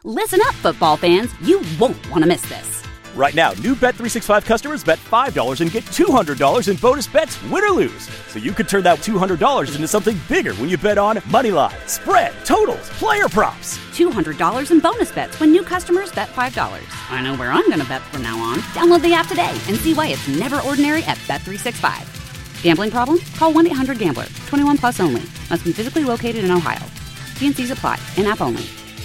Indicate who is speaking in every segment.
Speaker 1: Listen up, football fans. You won't want to miss this.
Speaker 2: Right now, new Bet365 customers bet $5 and get $200 in bonus bets, win or lose. So you could turn that $200 into something bigger when you bet on money line, spread, totals, player props.
Speaker 1: $200 in bonus bets when new customers bet $5. I know where I'm going to bet from now on. Download the app today and see why it's never ordinary at Bet365. Gambling problem? Call 1-800-GAMBLER. 21 plus only. Must be physically located in Ohio. T&Cs apply. In-app only.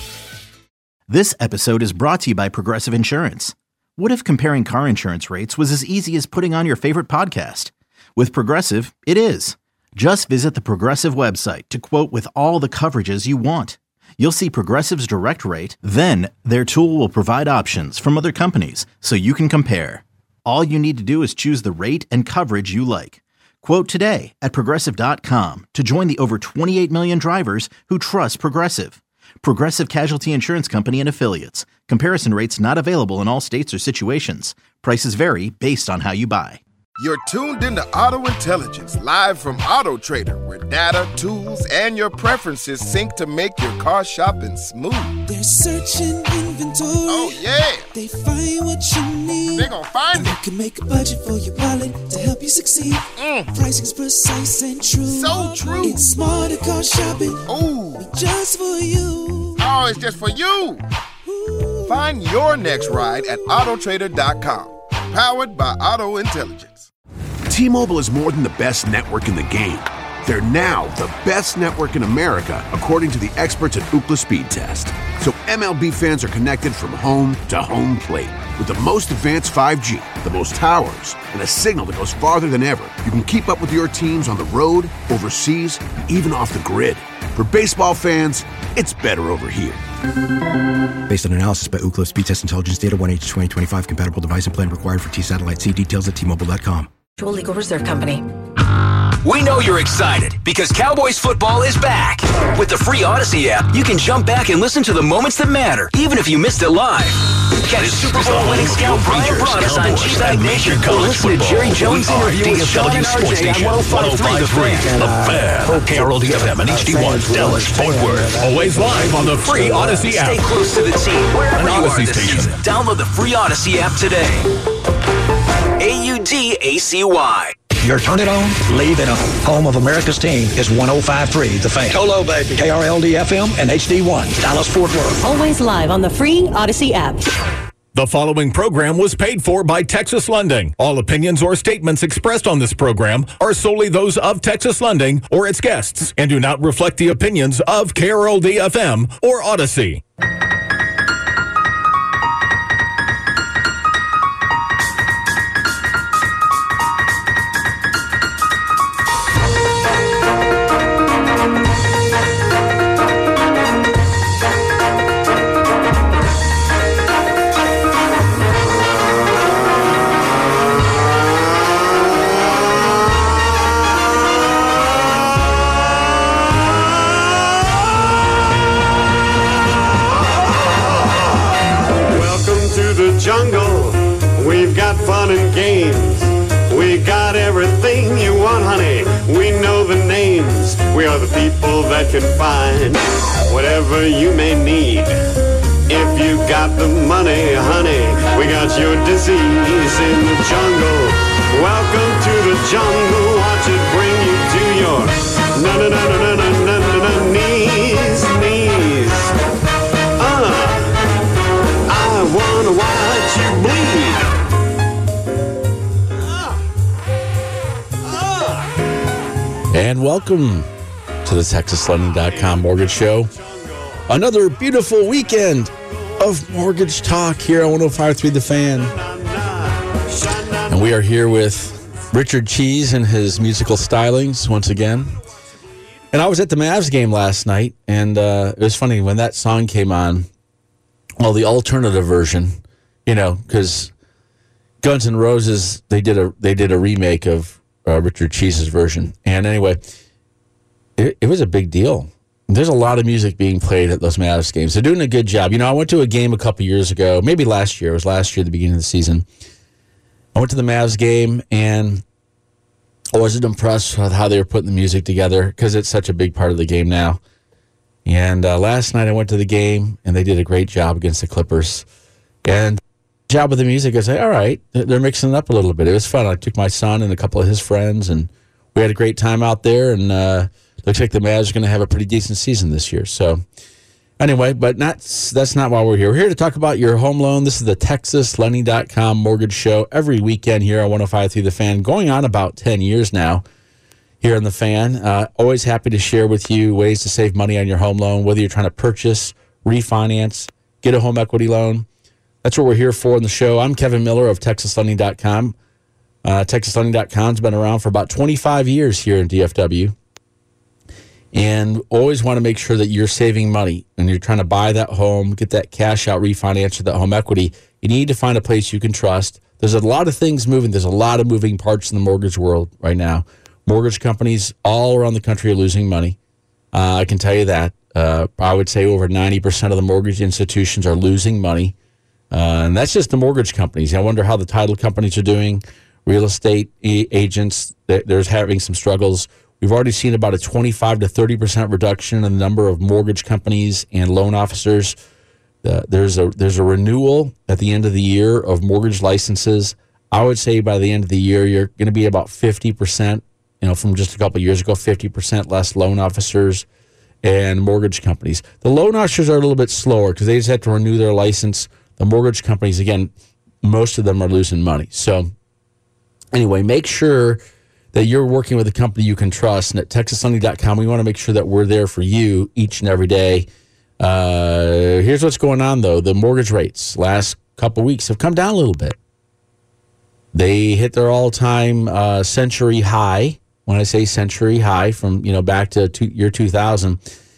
Speaker 3: This episode is brought to you by Progressive Insurance. What if comparing car insurance rates was as easy as putting on your favorite podcast? With Progressive, it is. Just visit the Progressive website to quote with all the coverages you want. You'll see Progressive's direct rate, then their tool will provide options from other companies so you can compare. All you need to do is choose the rate and coverage you like. Quote today at Progressive.com to join the over 28 million drivers who trust Progressive. Progressive Casualty Insurance Company and Affiliates. Comparison rates not available in all states or situations. Prices vary based on how you buy.
Speaker 4: You're tuned into Auto Intelligence, live from Auto Trader, where data, tools, and your preferences sync to make your car shopping smooth.
Speaker 5: They're searching inventory.
Speaker 4: Oh, yeah.
Speaker 5: They find what you need.
Speaker 4: They're gonna find
Speaker 5: and
Speaker 4: it.
Speaker 5: You can make a budget for your wallet to help you succeed. Pricing's precise and true.
Speaker 4: So true.
Speaker 5: It's smarter car shopping.
Speaker 4: Ooh.
Speaker 5: Just for you.
Speaker 4: Oh, it's just for you. Ooh. Find your next ride at Autotrader.com. Powered by Auto Intelligence.
Speaker 6: T-Mobile is more than the best network in the game. They're now the best network in America, according to the experts at Ookla Speed Test. So MLB fans are connected from home to home plate. With the most advanced 5G, the most towers, and a signal that goes farther than ever, you can keep up with your teams on the road, overseas, and even off the grid. For baseball fans, it's better over here.
Speaker 7: Based on analysis by Ookla Speed Test Intelligence Data, 1H2025 compatible device and plan required for T-Satellite. See details at T-Mobile.com.
Speaker 8: Legal Reserve Company.
Speaker 9: We know you're excited because Cowboys football is back. With the free Odyssey app, you can jump back and listen to the moments that matter, even if you missed it live. Catch Super Bowl winning scout Brian Broaddus on G-Bag Nation. Or listen to Jerry Jones' interview with Sean and RJ on 105.3 The Fan.
Speaker 10: KRLD-FM and HD1 Dallas Fort Worth. Always live on the free Odyssey app.
Speaker 9: Stay close to the team wherever you are this
Speaker 10: station.
Speaker 9: season. Download the free Odyssey app today. AUDACY.
Speaker 11: Your turn it on, leave it on. Home of America's team is 105.3 The Fan.
Speaker 12: Hello, baby.
Speaker 11: KRLD FM and HD1 Dallas Fort Worth.
Speaker 8: Always live on the free Odyssey app.
Speaker 10: The following program was paid for by Texas Lending. All opinions or statements expressed on this program are solely those of Texas Lending or its guests and do not reflect the opinions of KRLD FM or Odyssey.
Speaker 13: Jungle, we've got fun and games. We got everything you want, honey. We know the names. We are the people that can find whatever you may need. If you got the money, honey, we got your disease in the jungle. Welcome to the jungle. Watch it bring you to your knees. I wanna watch you bleed.
Speaker 14: And welcome to the TexasLending.com Mortgage Show. Another beautiful weekend of mortgage talk here on 105.3 The Fan. And we are here with Richard Cheese and his musical stylings once again. And I was at the Mavs game last night, and it was funny when that song came on. Well, the alternative version, you know, because Guns N' Roses, they did a remake of Richard Cheese's version. And anyway, it was a big deal. There's a lot of music being played at those Mavs games. They're doing a good job. You know, I went to a game a couple years ago, maybe last year. It was last year at the beginning of the season. I went to the Mavs game, and I wasn't impressed with how they were putting the music together because it's such a big part of the game now. And last night I went to the game, and they did a great job against the Clippers. And the job with the music, I was like, all right, they're mixing it up a little bit. It was fun. I took my son and a couple of his friends, and we had a great time out there. And looks like the Mavs are going to have a pretty decent season this year. So anyway, but that's not why we're here. We're here to talk about your home loan. This is the TexasLending.com mortgage show every weekend here on 105.3 The Fan, going on about 10 years now here on The Fan. Always happy to share with you ways to save money on your home loan, whether you're trying to purchase, refinance, get a home equity loan. That's what we're here for in the show. I'm Kevin Miller of TexasLending.com. TexasLending.com's been around for about 25 years here in DFW. And always want to make sure that you're saving money and you're trying to buy that home, get that cash out refinance or that home equity. You need to find a place you can trust. There's a lot of things moving. There's a lot of moving parts in the mortgage world right now. Mortgage companies all around the country are losing money. I can tell you that. I would say over 90% of the mortgage institutions are losing money. And that's just the mortgage companies. I wonder how the title companies are doing. Real estate agents, they're having some struggles. We've already seen about a 25 to 30% reduction in the number of mortgage companies and loan officers. There's a renewal at the end of the year of mortgage licenses. I would say by the end of the year, you're going to be about 50%, from just a couple of years ago, 50% less loan officers and mortgage companies. The loan officers are a little bit slower because they just have to renew their license. The mortgage companies, again, most of them are losing money. So anyway, make sure that you're working with a company you can trust. And at TexasLending.com, we want to make sure that we're there for you each and every day. Here's what's going on, though. The mortgage rates last couple weeks have come down a little bit. They hit their all-time century high. When I say century high, from back to year 2000.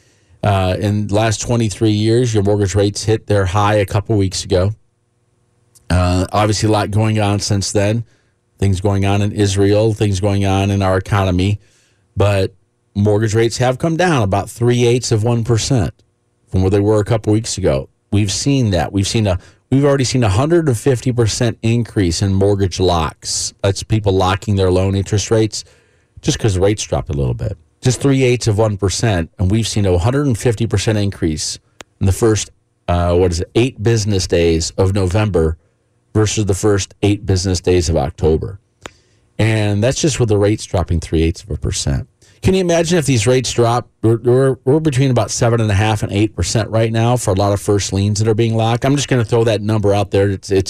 Speaker 14: In the last 23 years, your mortgage rates hit their high a couple weeks ago. Obviously, a lot going on since then. Things going on in Israel, things going on in our economy. But mortgage rates have come down about 0.3% from where they were a couple weeks ago. We've seen that. We've already seen a 150% increase in mortgage locks. That's people locking their loan interest rates just because the rates dropped a little bit. Just 0.3%. And we've seen a 150% increase in the first, 8 business days of November versus the first 8 business days of October. And that's just with the rates dropping 0.3%. Can you imagine if these rates drop? We're between about 7.5% and 8% right now for a lot of first liens that are being locked. I'm just going to throw that number out there.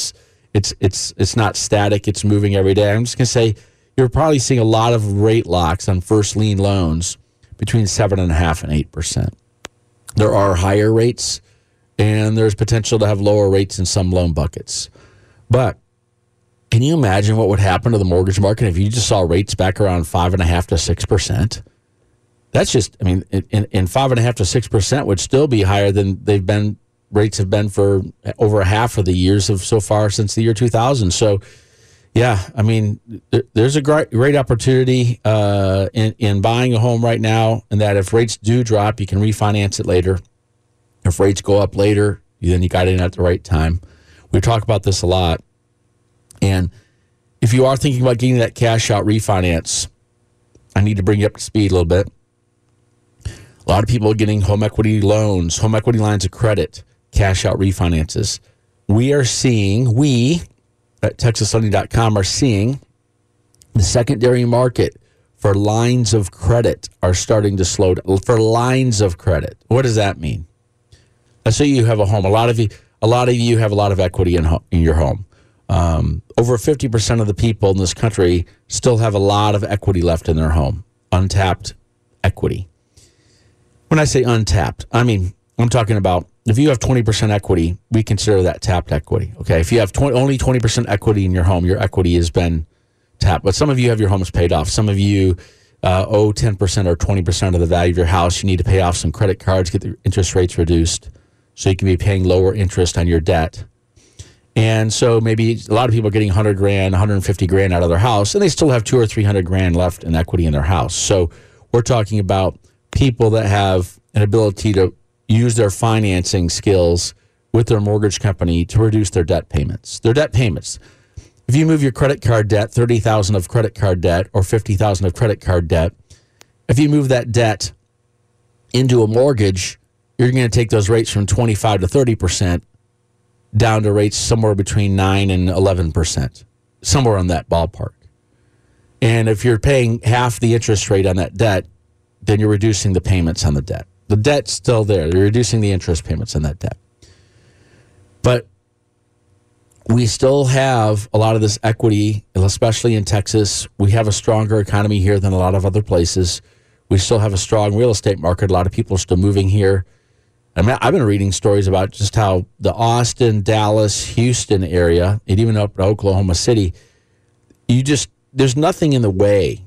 Speaker 14: It's not static. It's moving every day. I'm just going to say you're probably seeing a lot of rate locks on first lien loans between 7.5% and 8%. There are higher rates, and there's potential to have lower rates in some loan buckets. But can you imagine what would happen to the mortgage market if you just saw rates back around 5.5% to 6%? That's just, in 5.5% to 6% would still be higher than rates have been for over half of the years of so far since the year 2000. So, yeah, there's a great opportunity in buying a home right now, and that if rates do drop, you can refinance it later. If rates go up later, then you got in at the right time. We talk about this a lot. And if you are thinking about getting that cash out refinance, I need to bring you up to speed a little bit. A lot of people are getting home equity loans, home equity lines of credit, cash out refinances. We at TexasLending.com are seeing the secondary market for lines of credit are starting to slow down. For lines of credit. What does that mean? Let's say you have a home. A lot of you have a lot of equity in your home. Over 50% of the people in this country still have a lot of equity left in their home, untapped equity. When I say untapped, I'm talking about if you have 20% equity, we consider that tapped equity. Okay, if you have only 20% equity in your home, your equity has been tapped. But some of you have your homes paid off. Some of you owe 10% or 20% of the value of your house. You need to pay off some credit cards, get the interest rates reduced, so you can be paying lower interest on your debt. And so maybe a lot of people are getting $100,000, $150,000 out of their house, and they still have $200,000 or $300,000 left in equity in their house. So we're talking about people that have an ability to use their financing skills with their mortgage company to reduce their debt payments. If you move your credit card debt, $30,000 of credit card debt or $50,000 of credit card debt, if you move that debt into a mortgage, you're going to take those rates from 25 to 30% down to rates somewhere between 9 and 11%, somewhere on that ballpark. And if you're paying half the interest rate on that debt, then you're reducing the payments on the debt. The debt's still there. You're reducing the interest payments on that debt. But we still have a lot of this equity, especially in Texas. We have a stronger economy here than a lot of other places. We still have a strong real estate market. A lot of people are still moving here. I mean, I've been reading stories about just how the Austin, Dallas, Houston area, and even up to Oklahoma City, there's nothing in the way.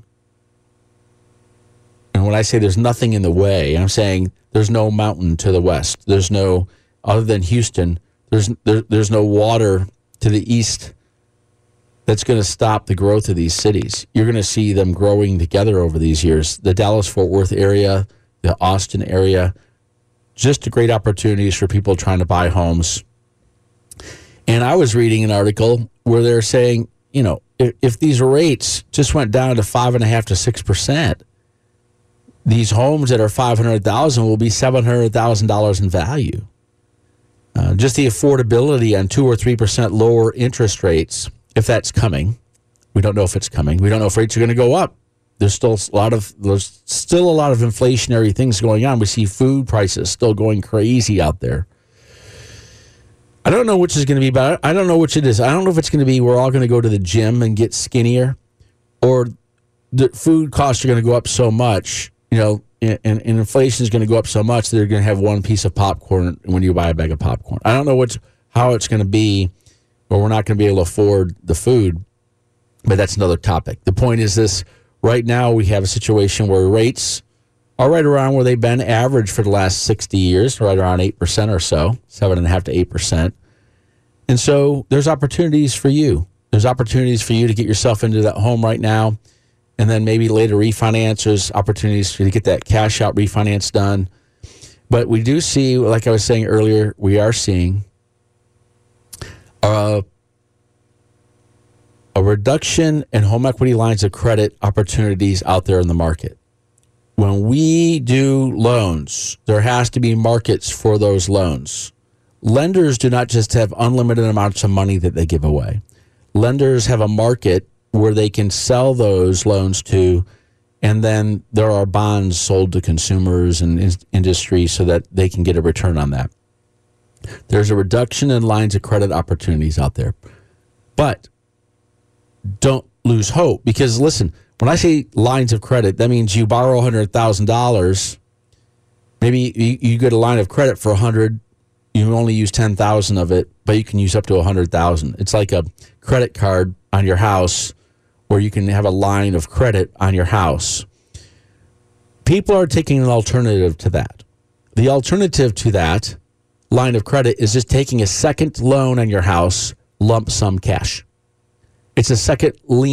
Speaker 14: And when I say there's nothing in the way, I'm saying there's no mountain to the west. There's no, other than Houston, there's no water to the east that's going to stop the growth of these cities. You're going to see them growing together over these years. The Dallas-Fort Worth area, the Austin area, just great opportunities for people trying to buy homes. And I was reading an article where they're saying, you know, if these rates just went down to 5.5% to 6%, these homes that are $500,000 will be $700,000 in value. Just the affordability on 2 or 3% lower interest rates, if that's coming. We don't know if it's coming. We don't know if rates are going to go up. There's still a lot of inflationary things going on. We see food prices still going crazy out there. I don't know which is going to be better. I don't know which it is. I don't know if it's going to be we're all going to go to the gym and get skinnier, or the food costs are going to go up so much, you know, and inflation is going to go up so much that they're going to have one piece of popcorn when you buy a bag of popcorn. I don't know how it's going to be, or we're not going to be able to afford the food, but that's another topic. The point is this: right now we have a situation where rates are right around where they've been average for the last 60 years, right around 8% or so, 7.5% to 8%. And so there's opportunities for you. There's opportunities for you to get yourself into that home right now, and then maybe later refinance. There's opportunities for you to get that cash out refinance done. But we do see, like I was saying earlier, we are seeing a reduction in home equity lines of credit opportunities out there in the market. When we do loans, there has to be markets for those loans. Lenders do not just have unlimited amounts of money that they give away. Lenders have a market where they can sell those loans to, and then there are bonds sold to consumers and industry so that they can get a return on that. There's a reduction in lines of credit opportunities out there. But don't lose hope, because listen, when I say lines of credit, that means you borrow $100,000. Maybe you get a line of credit for $100,000. You only use $10,000 of it, but you can use up to $100,000. It's like a credit card on your house, where you can have a line of credit on your house. People are taking an alternative to that. The alternative to that line of credit is just taking a second loan on your house, lump sum cash. It's a second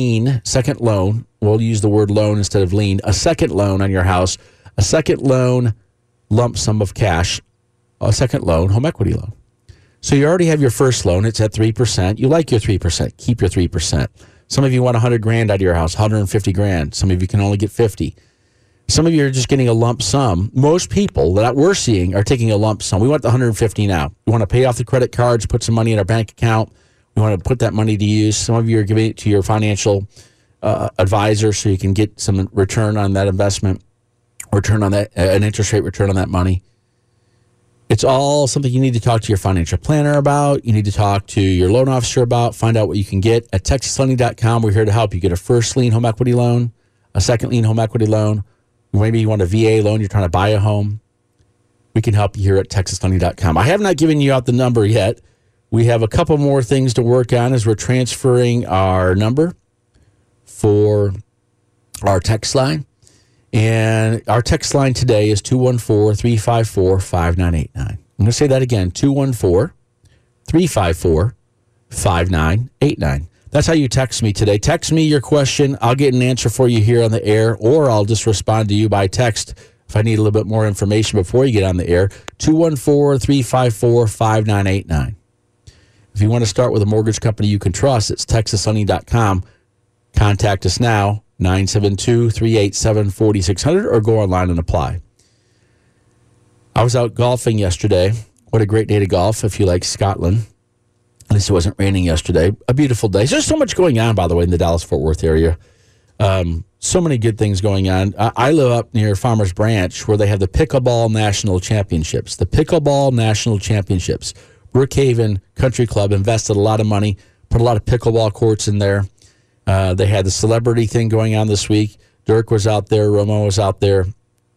Speaker 14: loan. We'll use the word loan instead of lien. A second loan on your house, a second loan, lump sum of cash, a second loan, home equity loan. So you already have your first loan. It's at 3%. You like your 3%. Keep your 3%. Some of you want $100,000 out of your house, $150,000. Some of you can only get $50,000. Some of you are just getting a lump sum. Most people that we're seeing are taking a lump sum. We want the $150,000 now. We want to pay off the credit cards, put some money in our bank account. We want to put that money to use. Some of you are giving it to your financial advisor so you can get some return on that investment, return on that, an interest rate return on that money. It's all something you need to talk to your financial planner about. You need to talk to your loan officer about. Find out what you can get at TexasLending.com. We're here to help you get a first lien home equity loan, a second lien home equity loan. Maybe you want a VA loan. You're trying to buy a home. We can help you here at TexasLending.com. I have not given you out the number yet. We have a couple more things to work on as we're transferring our number for our text line. And our text line today is 214-354-5989. I'm going to say that again, 214-354-5989. That's how you text me today. Text me your question. I'll get an answer for you here on the air, or I'll just respond to you by text if I need a little bit more information before you get on the air. 214-354-5989. If you want to start with a mortgage company you can trust, it's TexasLending.com. Contact us now, 972-387-4600, or go online and apply. I was out golfing yesterday. What a great day to golf if you like Scotland. At least it wasn't raining yesterday. A beautiful day. There's so much going on, by the way, in the Dallas-Fort Worth area. So many good things going on. I live up near Farmers Branch where they have the Pickleball National Championships. The Pickleball National Championships. Brookhaven Country Club invested a lot of money, put a lot of pickleball courts in there. They had the celebrity thing going on this week. Dirk was out there. Romo was out there.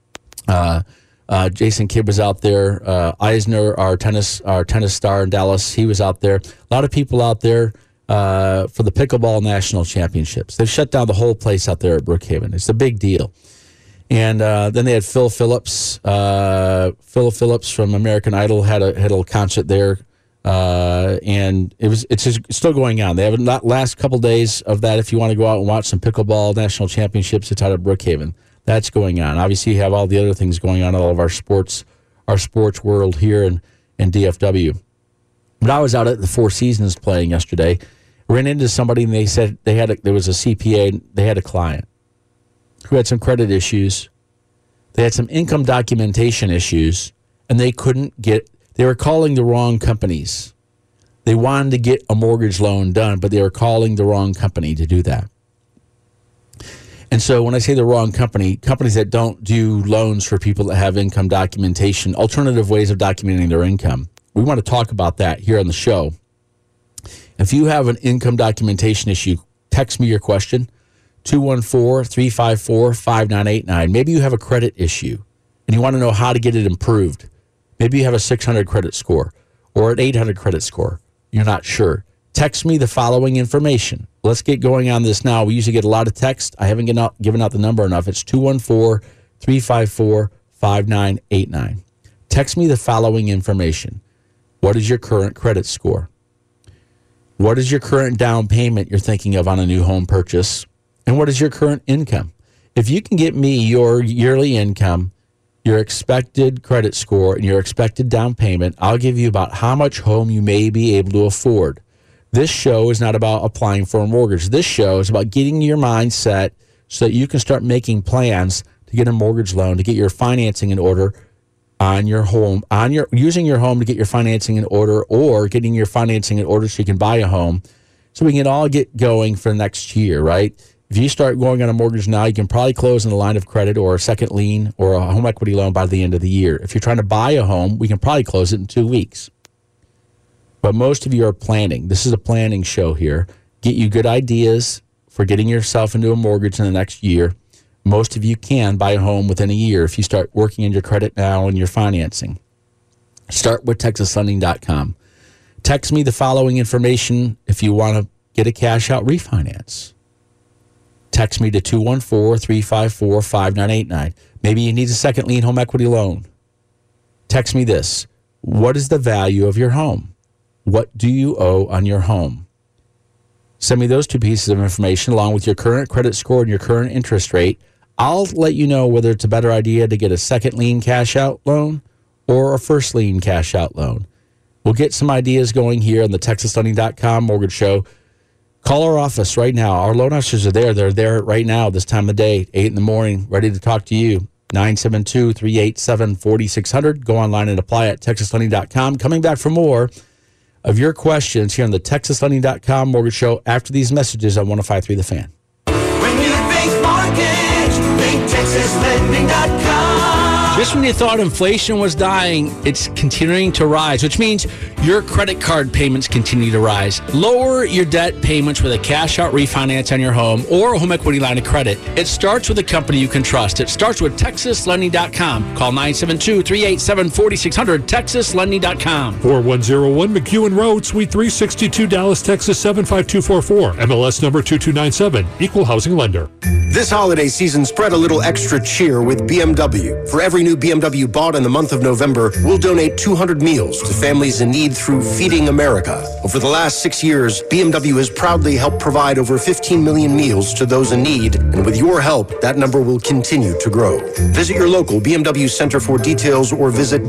Speaker 14: Jason Kidd was out there. Eisner, our tennis star in Dallas, he was out there. A lot of people out there for the Pickleball National Championships. They've shut down the whole place out there at Brookhaven. It's a big deal. And then they had Phil Phillips. Phil Phillips from American Idol had a little concert there. And it's still going on. They have the last couple days of that. If you want to go out and watch some Pickleball National Championships, it's out at Brookhaven. That's going on. Obviously, you have all the other things going on in all of our sports world here in DFW. But I was out at the Four Seasons playing yesterday. Ran into somebody, and they said there was a CPA, and they had a client who had some credit issues. They had some income documentation issues, and they were calling the wrong companies. They wanted to get a mortgage loan done, but they were calling the wrong company to do that. And so when I say the wrong company, companies that don't do loans for people that have income documentation, alternative ways of documenting their income. We want to talk about that here on the show. If you have an income documentation issue, text me your question, 214-354-5989. Maybe you have a credit issue and you want to know how to get it improved. Maybe you have a 600 credit score or an 800 credit score. You're not sure. Text me the following information. Let's get going on this now. We usually get a lot of text. I haven't given out the number enough. It's 214-354-5989. Text me the following information. What is your current credit score? What is your current down payment you're thinking of on a new home purchase? And what is your current income? If you can get me your yearly income, your expected credit score, and your expected down payment, I'll give you about how much home you may be able to afford. This show is not about applying for a mortgage. This show is about getting your mind set so that you can start making plans to get a mortgage loan, to get your financing in order on your home, using your home to get your financing in order, or getting your financing in order so you can buy a home, so we can all get going for the next year, right? If you start going on a mortgage now, you can probably close on a line of credit or a second lien or a home equity loan by the end of the year. If you're trying to buy a home, we can probably close it in 2 weeks. But most of you are planning. This is a planning show here. Get you good ideas for getting yourself into a mortgage in the next year. Most of you can buy a home within a year if you start working on your credit now and your financing. Start with TexasLending.com. Text me the following information if you want to get a cash out refinance. Text me to 214-354-5989. Maybe you need a second lien home equity loan. Text me this. What is the value of your home? What do you owe on your home? Send me those two pieces of information along with your current credit score and your current interest rate. I'll let you know whether it's a better idea to get a second lien cash out loan or a first lien cash out loan. We'll get some ideas going here on the TexasLending.com Mortgage Show. Call our office right now. Our loan officers are there. They're there right now this time of day, 8 in the morning, ready to talk to you. 972-387-4600. Go online and apply at TexasLending.com. Coming back for more of your questions here on the TexasLending.com Mortgage Show after these messages on 105.3 The Fan.
Speaker 5: When you think mortgage, think TexasLending.com.
Speaker 12: Just when you thought inflation was dying, it's continuing to rise, which means your credit card payments continue to rise. Lower your debt payments with a cash-out refinance on your home or a home equity line of credit. It starts with a company you can trust. It starts with TexasLending.com. Call 972-387-4600, TexasLending.com.
Speaker 15: 4101 McEwen Road, Suite 362, Dallas, Texas 75244. MLS number 2297. Equal housing lender.
Speaker 16: This holiday season, spread a little extra cheer with BMW. For every new BMW bought in the month of November, we'll donate 200 meals to families in need through Feeding America. Over the last 6 years, BMW has proudly helped provide over 15 million meals to those in need, and with your help, that number will continue to grow. Visit your local BMW Center for details or visit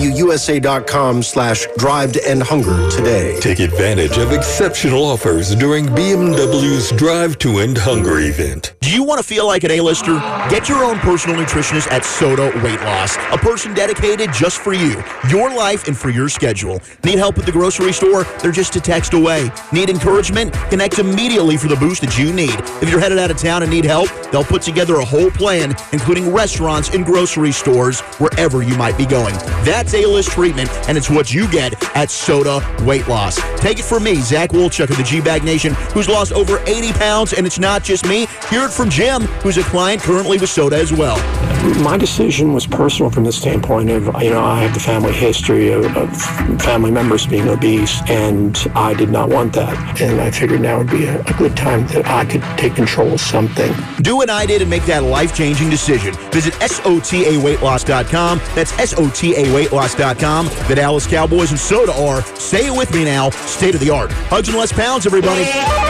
Speaker 16: bmwusa.com/drive-to-end-hunger today.
Speaker 17: Take advantage of exceptional offers during BMW's Drive to End Hunger event.
Speaker 18: Do you want
Speaker 17: want to feel like an A-lister? Get your own personal nutritionist at Soda Weight Loss. A person dedicated just for you, your life, and for your schedule. Need help at the grocery store? They're just a text away. Need encouragement? Connect immediately for the boost that you need. If you're headed out of town and need help, they'll put together a whole plan, including restaurants and grocery stores wherever you might be going. That's A-list treatment, and it's what you get at Soda Weight Loss. Take it from me, Zach Wolchuk of the G-Bag Nation, who's lost over 80 pounds, and it's not just me. Hear it from Jim, who's a client currently with Soda as well.
Speaker 18: My decision was personal from the standpoint of, I have the family history of family members being obese, and I did not want that. And I figured now would be a good time that I could take control of something.
Speaker 17: Do what I did and make that life-changing decision. Visit SOTAweightloss.com. That's SOTAweightloss.com. The Dallas Cowboys and Soda are, say it with me now, state-of-the-art. Hugs and less pounds, everybody.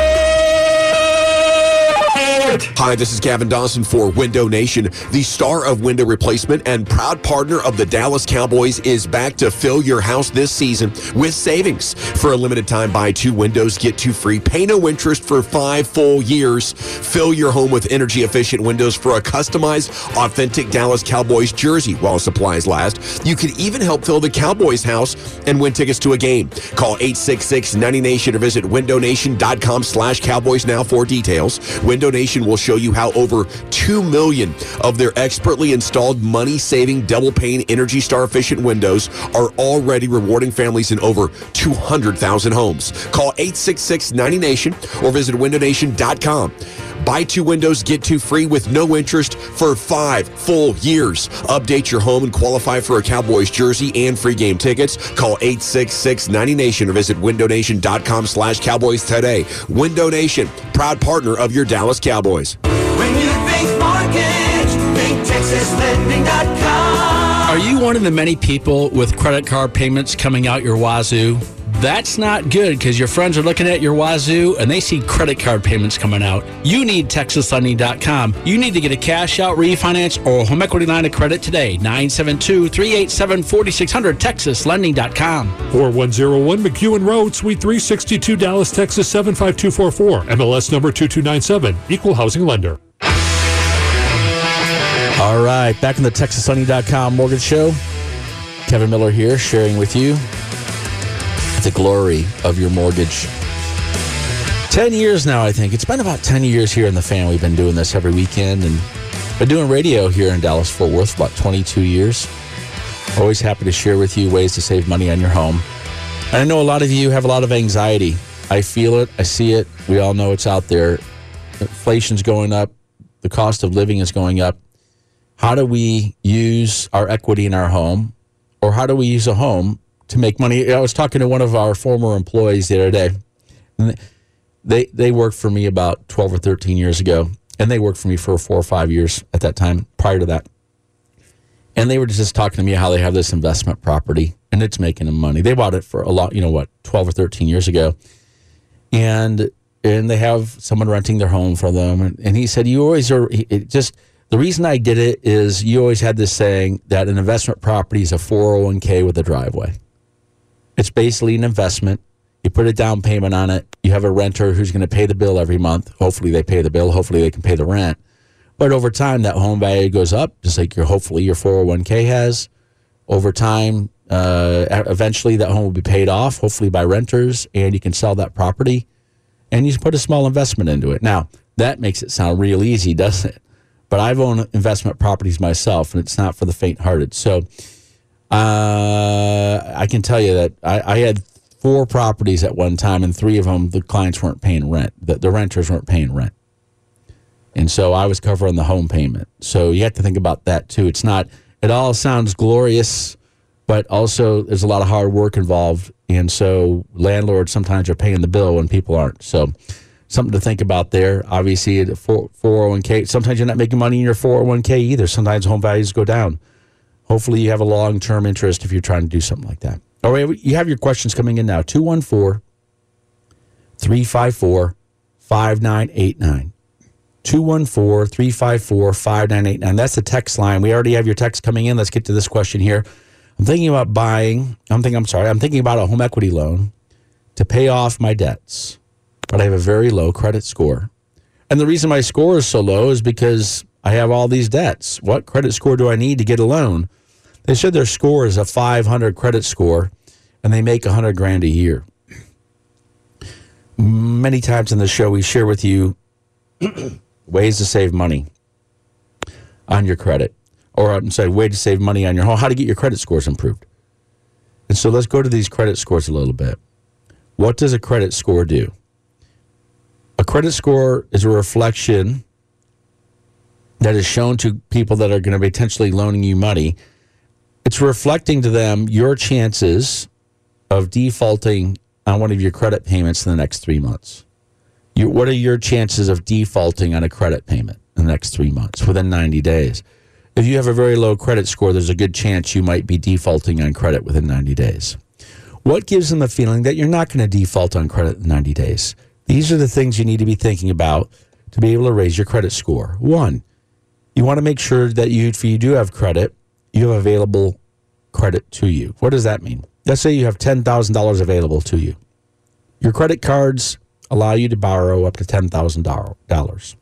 Speaker 19: Hi, this is Gavin Dawson for Window Nation. The star of window replacement and proud partner of the Dallas Cowboys is back to fill your house this season with savings. For a limited time, buy 2 windows, get 2 free, pay no interest for 5 full years. Fill your home with energy-efficient windows for a customized, authentic Dallas Cowboys jersey while supplies last. You could even help fill the Cowboys house and win tickets to a game. Call 866-90Nation or visit windownation.com/Cowboys now for details. Window Nation will show you how over 2 million of their expertly installed money-saving double-pane Energy Star efficient windows are already rewarding families in over 200,000 homes. Call 866-90Nation or visit windownation.com. Buy 2 windows, get 2 free with no interest for 5 full years. Update your home and qualify for a Cowboys jersey and free game tickets. Call 866-90Nation or visit windownation.com/Cowboys today. Window Nation, proud partner of your Dallas Cowboys.
Speaker 5: When you think mortgage, think TexasLending.com.
Speaker 12: Are you one of the many people with credit card payments coming out your wazoo? That's not good because your friends are looking at your wazoo and they see credit card payments coming out. You need TexasLending.com. You need to get a cash out refinance or home equity line of credit today. 972-387-4600, TexasLending.com.
Speaker 15: 4101 McEwen Road, Suite 362, Dallas, Texas 75244. MLS number 2297. Equal housing lender.
Speaker 14: All right, back in the TexasLending.com Mortgage Show. Kevin Miller here, sharing with you the glory of your mortgage. 10 years now, I think. It's been about 10 years here in the fan. We've been doing this every weekend and been doing radio here in Dallas-Fort Worth for about 22 years. Always happy to share with you ways to save money on your home. And I know a lot of you have a lot of anxiety. I feel it. I see it. We all know it's out there. Inflation's going up. The cost of living is going up. How do we use our equity in our home, or how do we use a home to make money? I was talking to one of our former employees the other day. And they worked for me about 12 or 13 years ago, and they worked for me for 4 or 5 years at that time, prior to that. And they were just talking to me how they have this investment property, and it's making them money. They bought it for a lot, 12 or 13 years ago. And they have someone renting their home for them. And he said, the reason I did it is you always had this saying that an investment property is a 401k with a driveway. It's basically an investment. You put a down payment on it. You have a renter who's going to pay the bill every month. Hopefully they pay the bill. Hopefully they can pay the rent. But over time, that home value goes up, just like hopefully your 401k has. Over time, eventually that home will be paid off, hopefully by renters, and you can sell that property, and you put a small investment into it. Now, that makes it sound real easy, doesn't it? But I've owned investment properties myself, and it's not for the faint-hearted. So I can tell you that I had 4 properties at one time, and 3 of them, the clients weren't paying rent. The renters weren't paying rent. And so I was covering the home payment. So you have to think about that, too. It all sounds glorious, but also there's a lot of hard work involved. And so landlords sometimes are paying the bill when people aren't. So something to think about there. Obviously, a 401k, sometimes you're not making money in your 401k either. Sometimes home values go down. Hopefully you have a long-term interest if you're trying to do something like that. All right, you have your questions coming in now. 214-354-5989. 214-354-5989. That's the text line. We already have your text coming in. Let's get to this question here. I'm thinking about I'm thinking about a home equity loan to pay off my debts, but I have a very low credit score. And the reason my score is so low is because I have all these debts. What credit score do I need to get a loan? They said their score is a 500 credit score, and they make $100,000 a year. Many times in the show, we share with you ways to save money on your credit, or I'm sorry, way to save money on your home, how to get your credit scores improved. And so let's go to these credit scores a little bit. What does a credit score do? A credit score is a reflection that is shown to people that are going to be potentially loaning you money. It's reflecting to them your chances of defaulting on one of your credit payments in the next 3 months. What are your chances of defaulting on a credit payment in the next 3 months, within 90 days? If you have a very low credit score, there's a good chance you might be defaulting on credit within 90 days. What gives them a feeling that you're not going to default on credit in 90 days? These are the things you need to be thinking about to be able to raise your credit score. One, you want to make sure that if you do have credit, you have available credit to you. What does that mean? Let's say you have $10,000 available to you. Your credit cards allow you to borrow up to $10,000.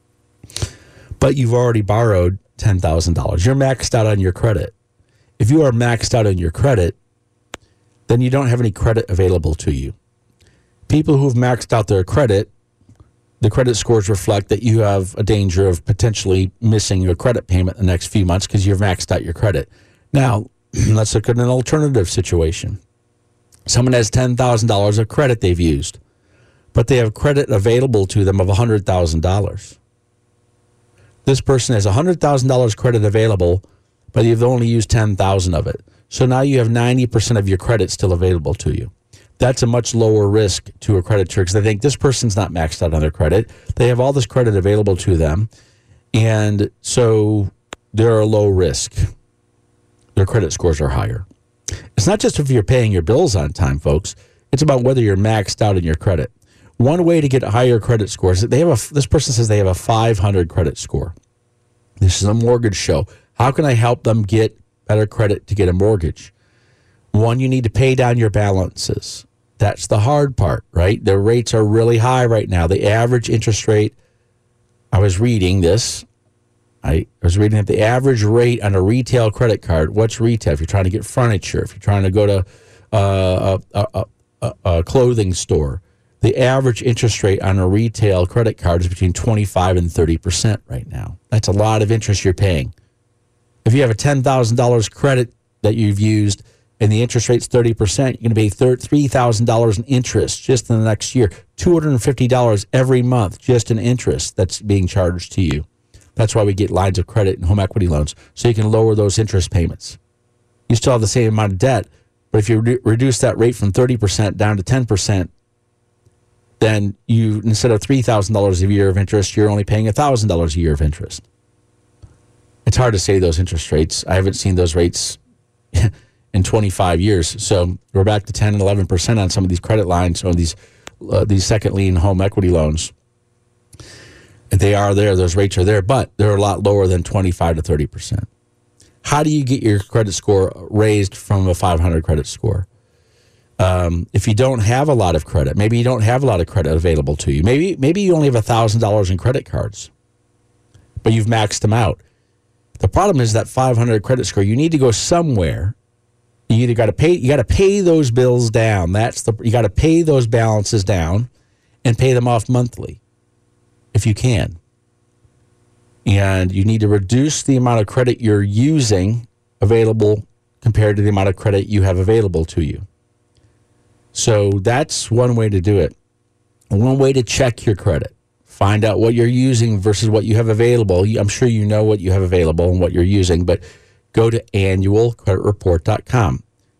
Speaker 14: But you've already borrowed $10,000. You're maxed out on your credit. If you are maxed out on your credit, then you don't have any credit available to you. People who've maxed out their credit, the credit scores reflect that you have a danger of potentially missing your credit payment in the next few months because you've maxed out your credit. Now, let's look at an alternative situation. Someone has $10,000 of credit they've used, but they have credit available to them of $100,000. This person has $100,000 credit available, but you've only used $10,000 of it. So now you have 90% of your credit still available to you. That's a much lower risk to a creditor because they think this person's not maxed out on their credit. They have all this credit available to them, and so they're a low risk. Their credit scores are higher. It's not just if you're paying your bills on time, folks. It's about whether you're maxed out in your credit. One way to get higher credit scores, this person says they have a 500 credit score. This is a mortgage show. How can I help them get better credit to get a mortgage? One, you need to pay down your balances. That's the hard part, right? The rates are really high right now. The average interest rate, I was reading this. I was reading that the average rate on a retail credit card, what's retail? If you're trying to get furniture, if you're trying to go to a clothing store, the average interest rate on a retail credit card is between 25 and 30% right now. That's a lot of interest you're paying. If you have a $10,000 credit that you've used and the interest rate's 30%, you're going to pay $3,000 in interest just in the next year. $250 every month just in interest that's being charged to you. That's why we get lines of credit and home equity loans, so you can lower those interest payments. You still have the same amount of debt, but if you reduce that rate from 30% down to 10%, then you, instead of $3,000 a year of interest, you're only paying $1,000 a year of interest. It's hard to say those interest rates. I haven't seen those rates in 25 years. So we're back to 10 and 11% on some of these credit lines, or these second lien home equity loans. They are there. Those rates are there, but they're a lot lower than 25 to 30%. How do you get your credit score raised from a 500 credit score? If you don't have a lot of credit, maybe you don't have a lot of credit available to you. Maybe you only have $1,000 in credit cards, but you've maxed them out. The problem is that 500 credit score. You need to go somewhere. You either got to pay those bills down. You got to pay those balances down, and pay them off monthly, if you can. And you need to reduce the amount of credit you're using available compared to the amount of credit you have available to you. So that's one way to do it. One way to check your credit. Find out what you're using versus what you have available. I'm sure you know what you have available and what you're using, but go to annualcreditreport.com.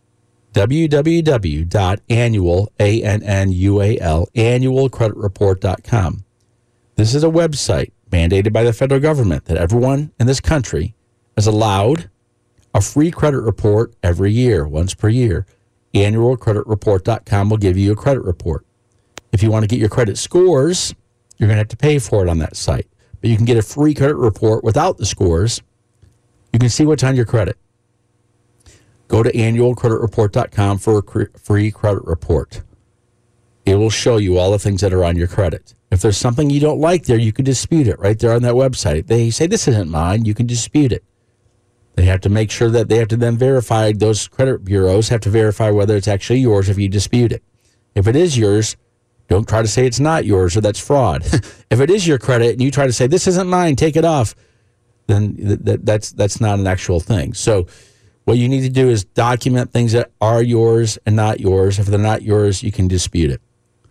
Speaker 14: annualcreditreport.com. This is a website mandated by the federal government that everyone in this country is allowed a free credit report every year, once per year. Annualcreditreport.com will give you a credit report. If you want to get your credit scores, you're going to have to pay for it on that site. But you can get a free credit report without the scores. You can see what's on your credit. Go to annualcreditreport.com for a free credit report. It They will show you all the things that are on your credit. If there's something you don't like there, you can dispute it right there on that website. They say, this isn't mine. You can dispute it. They have to make sure that they have to then verify, those credit bureaus have to verify whether it's actually yours if you dispute it. If it is yours, don't try to say it's not yours or that's fraud. If it is your credit and you try to say, this isn't mine, take it off, then that's not an actual thing. So what you need to do is document things that are yours and not yours. If they're not yours, you can dispute it.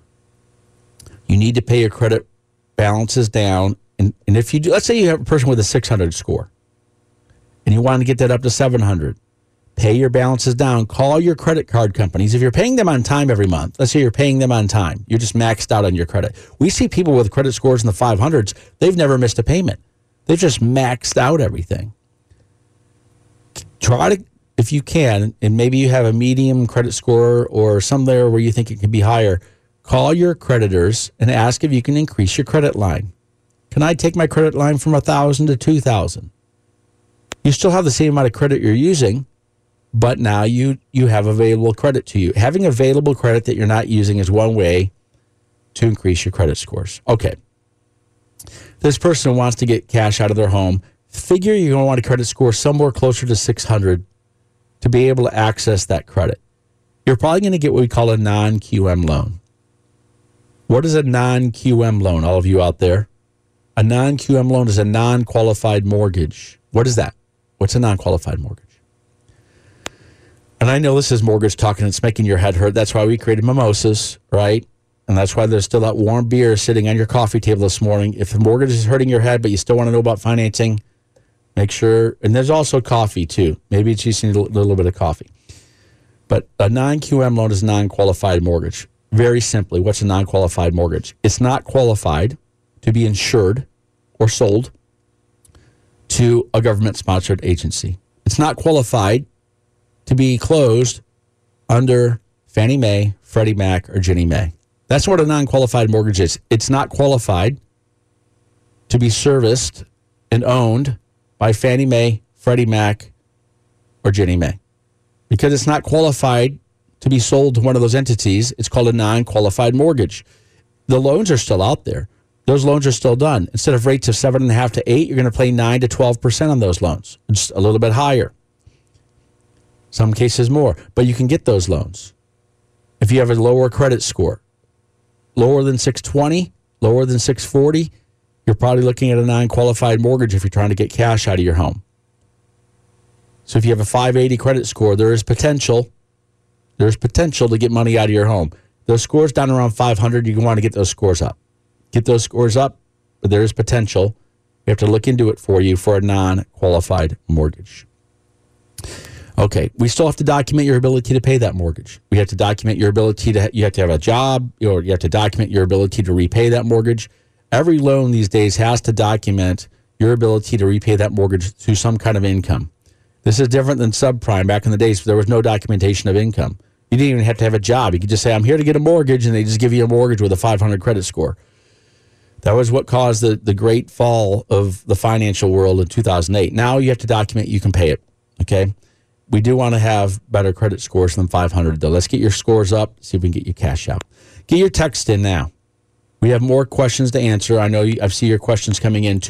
Speaker 14: You need to pay your credit balances down. And if you do, let's say you have a person with a 600 score and you want to get that up to 700, pay your balances down. Call your credit card companies. If you're paying them on time every month, let's say you're paying them on time, you're just maxed out on your credit. We see people with credit scores in the 500s, they've never missed a payment. They've just maxed out everything. Try to, if you can, and maybe you have a medium credit score or somewhere where you think it could be higher, call your creditors and ask if you can increase your credit line. Can I take my credit line from 1,000 to 2,000? You still have the same amount of credit you're using, but now you have available credit to you. Having available credit that you're not using is one way to increase your credit scores. Okay. This person wants to get cash out of their home. Figure you're going to want a credit score somewhere closer to 600 to be able to access that credit. You're probably going to get what we call a non-QM loan. What is a non-QM loan, all of you out there? A non-QM loan is a non-qualified mortgage. What is that? What's a non-qualified mortgage? And I know this is mortgage talk and it's making your head hurt. That's why we created mimosas, right? And that's why there's still that warm beer sitting on your coffee table this morning. If the mortgage is hurting your head, but you still want to know about financing, make sure. And there's also coffee, too. Maybe you just need a little bit of coffee. But a non-QM loan is a non-qualified mortgage. Very simply, what's a non-qualified mortgage? It's not qualified to be insured or sold to a government-sponsored agency. It's not qualified to be closed under Fannie Mae, Freddie Mac, or Ginnie Mae. That's what a non-qualified mortgage is. It's not qualified to be serviced and owned by Fannie Mae, Freddie Mac, or Ginnie Mae. Because it's not qualified to be sold to one of those entities, it's called a non-qualified mortgage. The loans are still out there. Those loans are still done. Instead of rates of 7.5% to 8%, you're going to pay 9 to 12% on those loans. Just a little bit higher. Some cases more. But you can get those loans. If you have a lower credit score, lower than 620, lower than 640, you're probably looking at a non-qualified mortgage if you're trying to get cash out of your home. So if you have a 580 credit score, there is potential. There's potential to get money out of your home. Those scores down around 500, you want to get those scores up. Get those scores up, but there is potential. We have to look into it for you for a non-qualified mortgage. Okay, we still have to document your ability to pay that mortgage. We have to document your ability to, you have to have a job, or you have to document your ability to repay that mortgage. Every loan these days has to document your ability to repay that mortgage through some kind of income. This is different than subprime. Back in the days, there was no documentation of income. You didn't even have to have a job. You could just say, I'm here to get a mortgage, and they just give you a mortgage with a 500 credit score. That was what caused the great fall of the financial world in 2008. Now you have to document you can pay it, okay? We do want to have better credit scores than 500, though. Let's get your scores up, see if we can get your cash out. Get your text in now. We have more questions to answer. I know I see your questions coming in.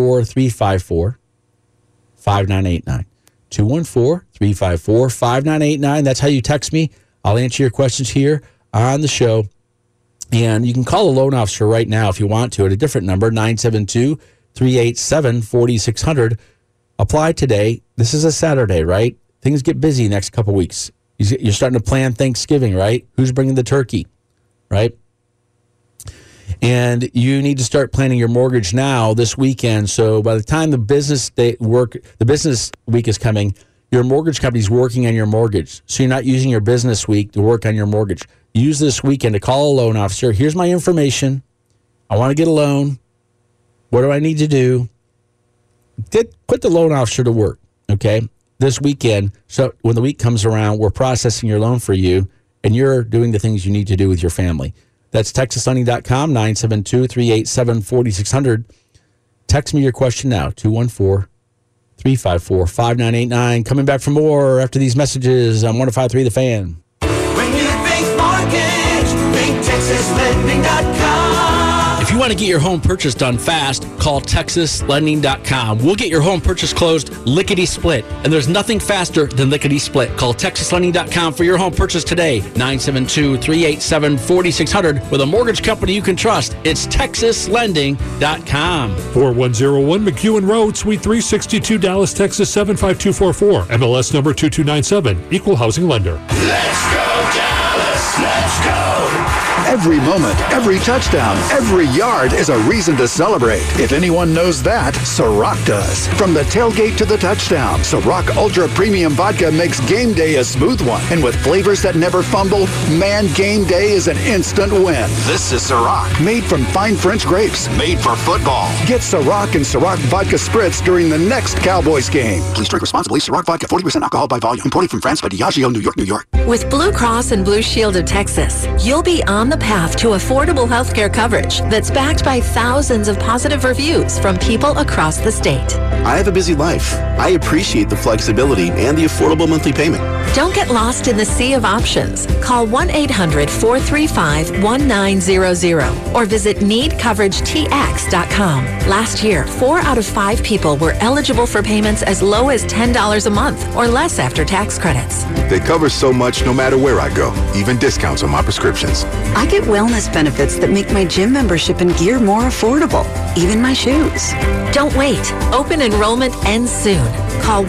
Speaker 14: 214-354-5989. 214-354-5989. That's how you text me. I'll answer your questions here on the show. And you can call a loan officer right now if you want to at a different number, 972-387-4600. Apply today. This is a Saturday, right? Things get busy next couple weeks. You're starting to plan Thanksgiving, right? Who's bringing the turkey, right? And you need to start planning your mortgage now this weekend. So by the time the business week is coming, your mortgage company's working on your mortgage. So you're not using your business week to work on your mortgage. Use this weekend to call a loan officer. Here's my information. I want to get a loan. What do I need to do? Put the loan officer to work, okay, this weekend. So when the week comes around, we're processing your loan for you, and you're doing the things you need to do with your family. That's TexasLending.com, 972-387-4600. Text me your question now, 214-354-5989. Coming back for more after these messages on 105.3 The Fan.
Speaker 5: When you think mortgage, think Texas TexasLending.com.
Speaker 12: If you want to get your home purchase done fast, call TexasLending.com. We'll get your home purchase closed lickety-split. And there's nothing faster than lickety-split. Call TexasLending.com for your home purchase today. 972-387-4600. With a mortgage company you can trust, it's TexasLending.com.
Speaker 15: 4101 McEwen Road, Suite 362, Dallas, Texas 75244. MLS number 2297. Equal housing lender.
Speaker 5: Let's go, Dallas. Let's go.
Speaker 20: Every moment, every touchdown, every yard is a reason to celebrate. If anyone knows that, Ciroc does. From the tailgate to the touchdown, Ciroc Ultra Premium Vodka makes game day a smooth one. And with flavors that never fumble, man, game day is an instant win.
Speaker 21: This is Ciroc.
Speaker 20: Made from fine French grapes.
Speaker 21: Made for football.
Speaker 20: Get Ciroc and Ciroc Vodka Spritz during the next Cowboys game.
Speaker 21: Please drink responsibly. Ciroc Vodka, 40% alcohol by volume. Imported from France by Diageo, New York, New York.
Speaker 22: With Blue Cross and Blue Shield of Texas, you'll be on the path to affordable health care coverage that's backed by thousands of positive reviews from people across the state.
Speaker 21: I have a busy life. I appreciate the flexibility and the affordable monthly payment.
Speaker 22: Don't get lost in the sea of options. Call 1-800-435-1900 or visit needcoveраgetx.com. Last year, 4 out of 5 people were eligible for payments as low as $10 a month or less after tax credits.
Speaker 23: They cover so much no matter where I go, even discounts on my prescriptions.
Speaker 24: I get wellness benefits that make my gym membership and gear more affordable, even my shoes.
Speaker 22: Don't wait. Open enrollment ends soon. Call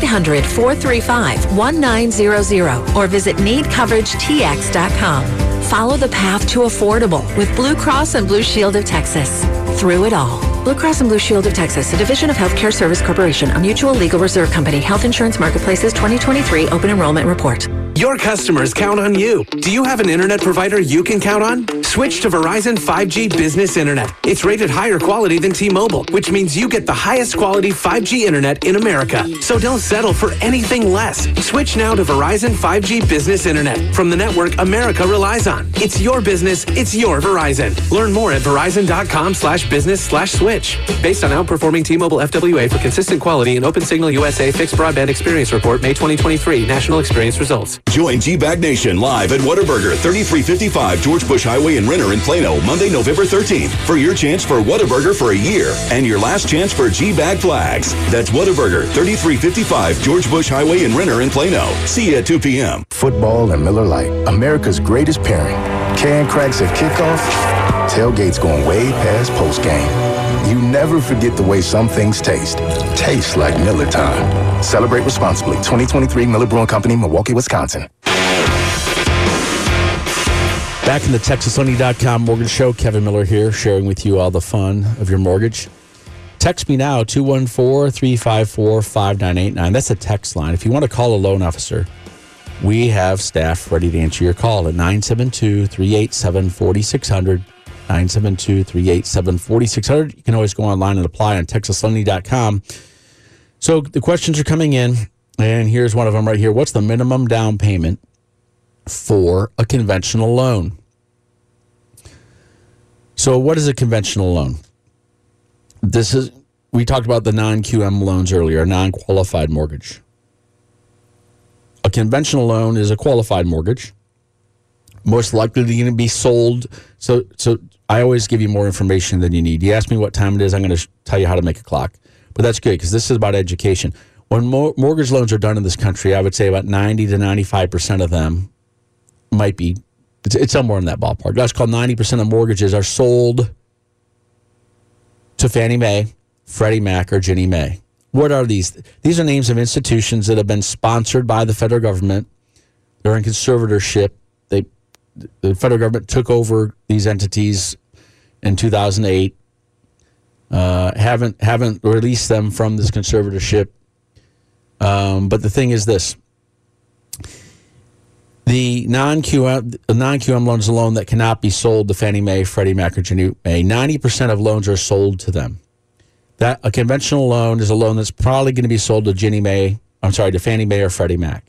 Speaker 22: 1-800-435-1900 or visit needcoveраgetx.com. Follow the path to affordable with Blue Cross and Blue Shield of Texas. Through it all. Blue Cross and Blue Shield of Texas, a division of Healthcare Service Corporation, a mutual legal reserve company. Health Insurance Marketplaces 2023 Open Enrollment Report.
Speaker 25: Your customers count on you. Do you have an internet provider you can count on? Switch to Verizon 5G Business Internet. It's rated higher quality than T-Mobile, which means you get the highest quality 5G internet in America. So don't settle for anything less. Switch now to Verizon 5G Business Internet from the network America relies on. It's your business. It's your Verizon. Learn more at verizon.com/business/switch. Based on outperforming T-Mobile FWA for consistent quality and Open Signal USA Fixed Broadband Experience Report, May 2023. National Experience Results.
Speaker 26: Join G-Bag Nation live at Whataburger, 3355 George Bush Highway in Renner in Plano, Monday, November 13th, for your chance for Whataburger for a year and your last chance for G-Bag flags. That's Whataburger, 3355 George Bush Highway in Renner in Plano. See you at 2 p.m.
Speaker 27: Football and Miller Lite, America's greatest pairing. Can cracks at kickoff, tailgates going way past postgame. You never forget the way some things taste. Tastes like Miller time. Celebrate responsibly. 2023 Miller Brewing Company, Milwaukee, Wisconsin.
Speaker 14: Back in the TexasLending.com Mortgage Show, Kevin Miller here, sharing with you all the fun of your mortgage. Text me now, 214-354-5989. That's a text line. If you want to call a loan officer, we have staff ready to answer your call at 972-387-4600. 972-387-4600. You can always go online and apply on TexasLending.com. So the questions are coming in, and here's one of them right here. What's the minimum down payment for a conventional loan? So what is a conventional loan? We talked about the non-QM loans earlier, a non-qualified mortgage. A conventional loan is a qualified mortgage, most likely going to be sold. So I always give you more information than you need. You ask me what time it is, I'm going to tell you how to make a clock. But that's good because this is about education. When mortgage loans are done in this country, I would say about 90 to 95% of them might be, it's somewhere in that ballpark. That's called 90% of mortgages are sold to Fannie Mae, Freddie Mac, or Ginnie Mae. What are these? These are names of institutions that have been sponsored by the federal government. They're in conservatorship. The federal government took over these entities in 2008. Haven't released them from this conservatorship. But the thing is this. The non-QM loan is a loan that cannot be sold to Fannie Mae, Freddie Mac, or Ginnie Mae. 90% of loans are sold to them. That a conventional loan is a loan that's probably going to be sold to Fannie Mae or Freddie Mac.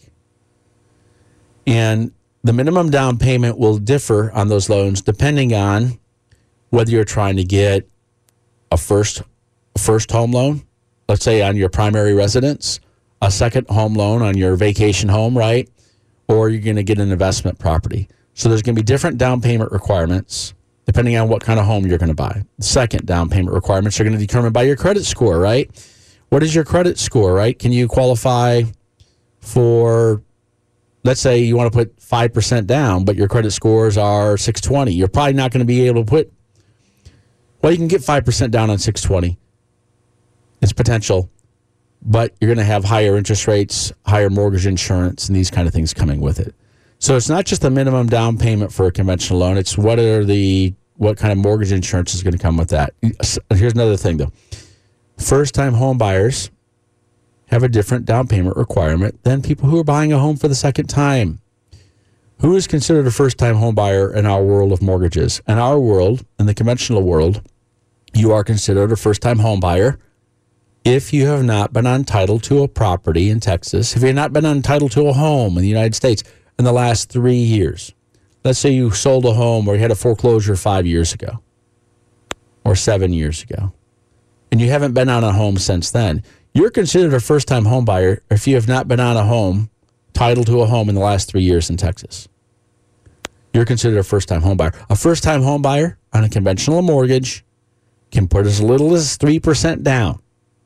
Speaker 14: And the minimum down payment will differ on those loans depending on whether you're trying to get a first home loan, let's say on your primary residence, a second home loan on your vacation home, right? Or you're going to get an investment property. So there's going to be different down payment requirements depending on what kind of home you're going to buy. Second, down payment requirements are going to be determined by your credit score, right? What is your credit score, right? Can you qualify for, let's say you want to put 5% down, but your credit scores are 620. You're probably not going to be able to put, well, you can get 5% down on 620. It's potential, but you're going to have higher interest rates, higher mortgage insurance, and these kind of things coming with it. So it's not just the minimum down payment for a conventional loan. It's what kind of mortgage insurance is going to come with that. Here's another thing, though. First-time home buyers have a different down payment requirement than people who are buying a home for the second time. Who is considered a first-time home buyer in our world of mortgages? In our world, in the conventional world, you are considered a first-time home buyer if you have not been entitled to a property in Texas, if you have not been entitled to a home in the United States in the last 3 years. Let's say you sold a home or you had a foreclosure 5 years ago or 7 years ago, and you haven't been on a home since then. You're considered a first-time home buyer if you have not been on a home, titled to a home in the last 3 years in Texas. You're considered a first-time home buyer. A first-time home buyer on a conventional mortgage can put as little as 3% down.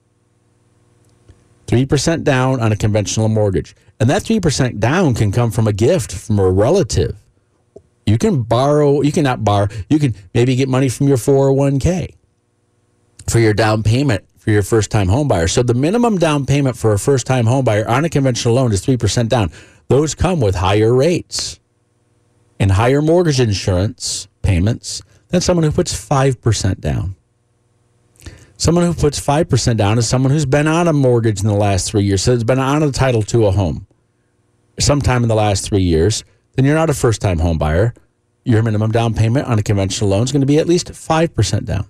Speaker 14: 3% down on a conventional mortgage. And that 3% down can come from a gift from a relative. You can borrow, you cannot borrow, you can maybe get money from your 401k for your down payment for your first-time home buyer. So the minimum down payment for a first-time home buyer on a conventional loan is 3% down. Those come with higher rates and higher mortgage insurance payments than someone who puts 5% down. Someone who puts 5% down is someone who's been on a mortgage in the last 3 years, so has been on a title to a home sometime in the last 3 years. Then you're not a first-time home buyer. Your minimum down payment on a conventional loan is going to be at least 5% down.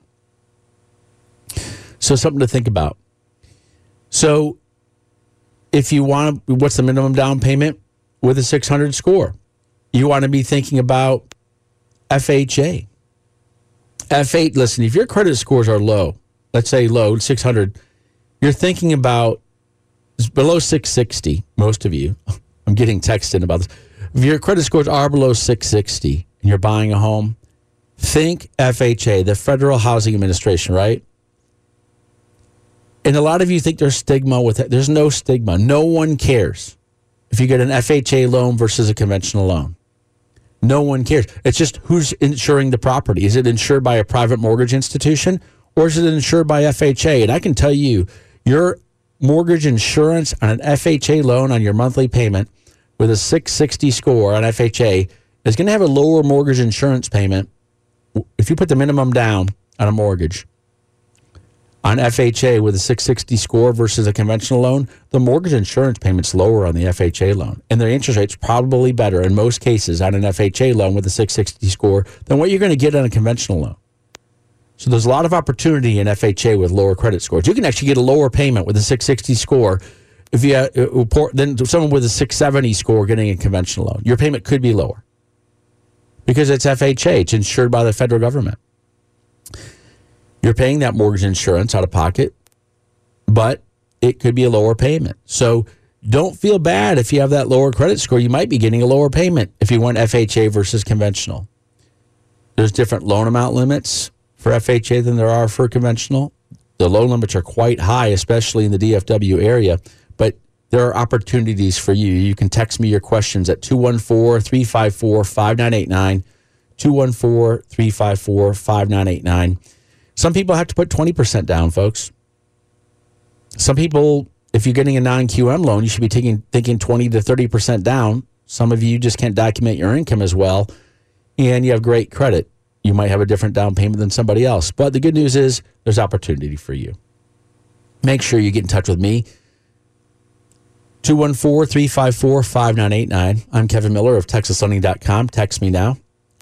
Speaker 14: So something to think about. So if you want to, what's the minimum down payment with a 600 score? You want to be thinking about FHA. F8, listen, if your credit scores are low, let's say low, 600, you're thinking about below 660, most of you. I'm getting texted about this. If your credit scores are below 660 and you're buying a home, think FHA, the Federal Housing Administration, right? And a lot of you think there's stigma with it. There's no stigma. No one cares if you get an FHA loan versus a conventional loan. No one cares. It's just who's insuring the property. Is it insured by a private mortgage institution or is it insured by FHA? And I can tell you, your mortgage insurance on an FHA loan on your monthly payment with a 660 score on FHA is going to have a lower mortgage insurance payment if you put the minimum down on a mortgage. On FHA with a 660 score versus a conventional loan, the mortgage insurance payment's lower on the FHA loan. And the interest rate's probably better in most cases on an FHA loan with a 660 score than what you're going to get on a conventional loan. So there's a lot of opportunity in FHA with lower credit scores. You can actually get a lower payment with a 660 score if you than someone with a 670 score getting a conventional loan. Your payment could be lower because it's FHA. It's insured by the federal government. You're paying that mortgage insurance out of pocket, but it could be a lower payment. So don't feel bad if you have that lower credit score. You might be getting a lower payment if you went FHA versus conventional. There's different loan amount limits for FHA than there are for conventional. The loan limits are quite high, especially in the DFW area, but there are opportunities for you. You can text me your questions at 214-354-5989, 214-354-5989. Some people have to put 20% down, folks. Some people, if you're getting a non-QM loan, you should be thinking 20 to 30% down. Some of you just can't document your income as well, and you have great credit. You might have a different down payment than somebody else. But the good news is there's opportunity for you. Make sure you get in touch with me. 214-354-5989. I'm Kevin Miller of TexasLending.com. Text me now.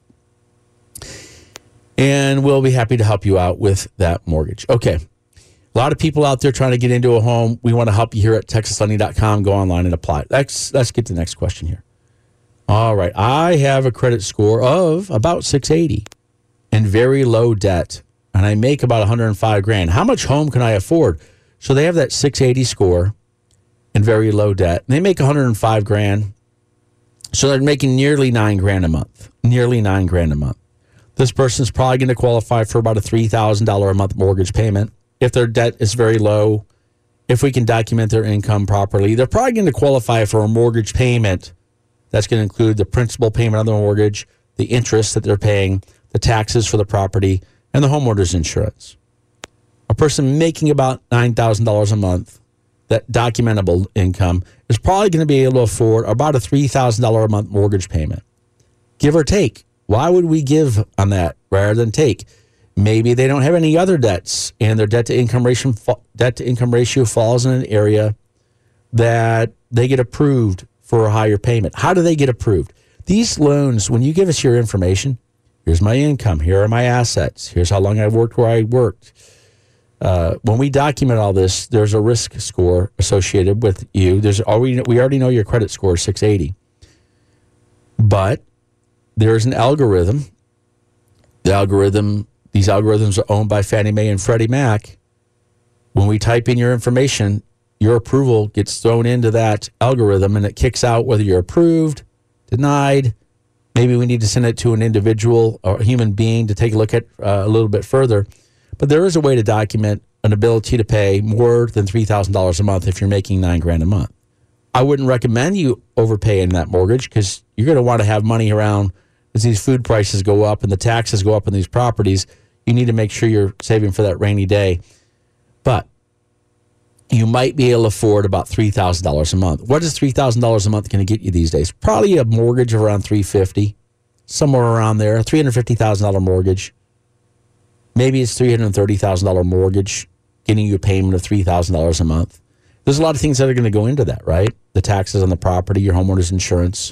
Speaker 14: And we'll be happy to help you out with that mortgage. Okay. A lot of people out there trying to get into a home. We want to help you here at TexasLending.com. Go online and apply. Let's get to the next question here. All right. I have a credit score of about 680 and very low debt, and I make about $105,000. How much home can I afford? So they have that 680 score and very low debt. And they make $105,000. So they're making nearly $9,000 a month. Nearly $9,000 a month. This person's probably going to qualify for about a $3,000 a month mortgage payment. If their debt is very low, if we can document their income properly, they're probably going to qualify for a mortgage payment that's going to include the principal payment on the mortgage, the interest that they're paying, the taxes for the property, and the homeowner's insurance. A person making about $9,000 a month, that documentable income, is probably going to be able to afford about a $3,000 a month mortgage payment. Give or take. Why would we give on that rather than take? Maybe they don't have any other debts, and their debt to income ratio falls in an area that they get approved for a higher payment. How do they get approved? These loans, when you give us your information, here's my income, here are my assets, here's how long I worked where I worked. When we document all this, there's a risk score associated with you. We already know your credit score is 680. But there's an algorithm. These algorithms are owned by Fannie Mae and Freddie Mac. When we type in your information, your approval gets thrown into that algorithm and it kicks out whether you're approved, denied. Maybe we need to send it to an individual or a human being to take a look at a little bit further. But there is a way to document an ability to pay more than $3,000 a month if you're making $9,000 a month. I wouldn't recommend you overpay in that mortgage because you're going to want to have money around as these food prices go up and the taxes go up on these properties. You need to make sure you're saving for that rainy day. But you might be able to afford about $3,000 a month. What is $3,000 a month going to get you these days? Probably a mortgage of around $350,000, somewhere around there, a $350,000 mortgage. Maybe it's $330,000 mortgage, getting you a payment of $3,000 a month. There's a lot of things that are going to go into that, right? The taxes on the property, your homeowner's insurance.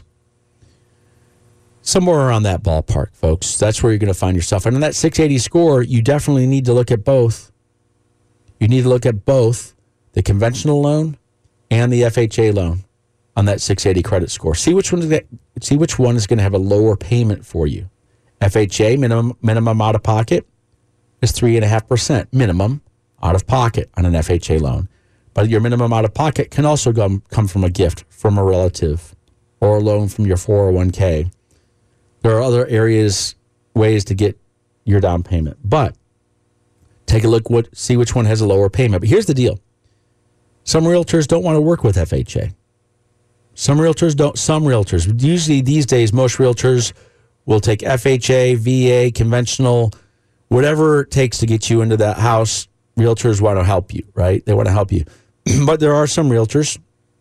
Speaker 14: Somewhere around that ballpark, folks. That's where you're going to find yourself. And on that 680 score, you definitely need to look at both. You need to look at both the conventional loan and the FHA loan on that 680 credit score. See which one is going to have a lower payment for you. FHA, minimum out of pocket, is 3.5% minimum out of pocket on an FHA loan. But your minimum out of pocket can also come from a gift from a relative or a loan from your 401k. There are other ways to get your down payment. But take a look, see which one has a lower payment. But here's the deal. Some realtors don't want to work with FHA. Some realtors don't. Some realtors. Usually these days, most realtors will take FHA, VA, conventional, whatever it takes to get you into that house. Realtors want to help you, right? They want to help you. But there are some realtors,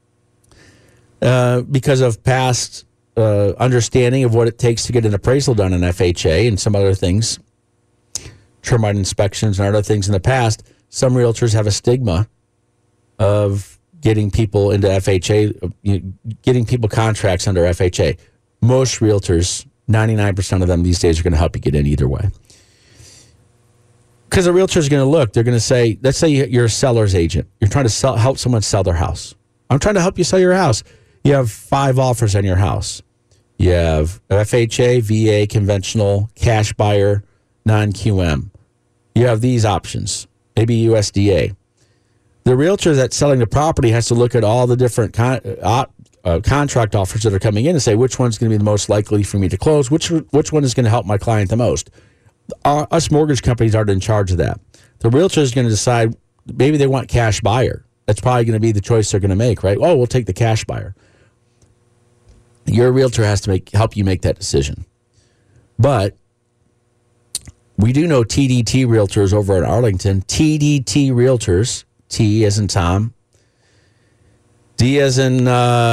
Speaker 14: because of past understanding of what it takes to get an appraisal done in FHA and some other things, termite inspections and other things in the past, some realtors have a stigma of getting people into FHA, getting people contracts under FHA. Most realtors, 99% of them these days, are going to help you get in either way. Because a realtor is going to look, they're going to say, let's say you're a seller's agent. You're trying to help someone sell their house. I'm trying to help you sell your house. You have 5 offers on your house. You have FHA, VA, conventional, cash buyer, non-QM. You have these options, maybe USDA. The realtor that's selling the property has to look at all the different contract offers that are coming in and say, which one's going to be the most likely for me to close? Which one is going to help my client the most? Us mortgage companies aren't in charge of that. The realtor is going to decide, maybe they want cash buyer. That's probably going to be the choice they're going to make, right? Oh, we'll take the cash buyer. Your realtor has to help you make that decision. But we do know TDT Realtors over at Arlington. TDT Realtors, T as in Tom, D as in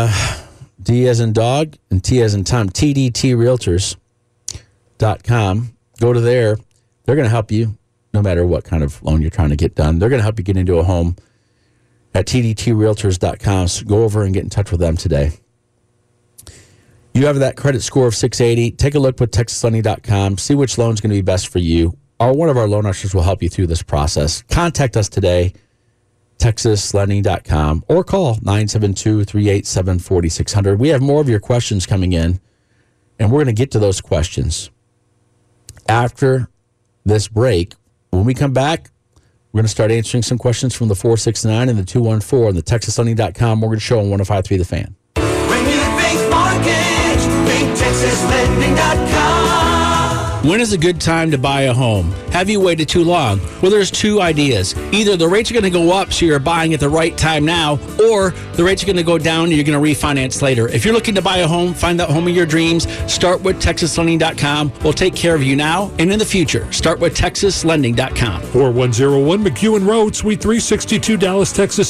Speaker 14: dog, and T as in Tom. TDTRealtors.com. Go to there. They're going to help you no matter what kind of loan you're trying to get done. They're going to help you get into a home at TDTRealtors.com. So go over and get in touch with them today. You have that credit score of 680. Take a look with TexasLending.com. See which loan is going to be best for you. One of our loan officers will help you through this process. Contact us today, TexasLending.com, or call 972-387-4600. We have more of your questions coming in, and we're going to get to those questions after this break. When we come back, we're going to start answering some questions from the 469 and the 214 on the TexasLending.com Mortgage Show on 105.3 The Fan.
Speaker 5: When you think mortgage, think TexasLending.com.
Speaker 12: When is a good time to buy a home? Have you waited too long? Well, there's two ideas. Either the rates are going to go up, so you're buying at the right time now, or the rates are going to go down and you're going to refinance later. If you're looking to buy a home, find that home of your dreams, start with TexasLending.com. We'll take care of you now and in the future. Start with TexasLending.com.
Speaker 15: 4101 McEwen Road, Suite 362, Dallas, Texas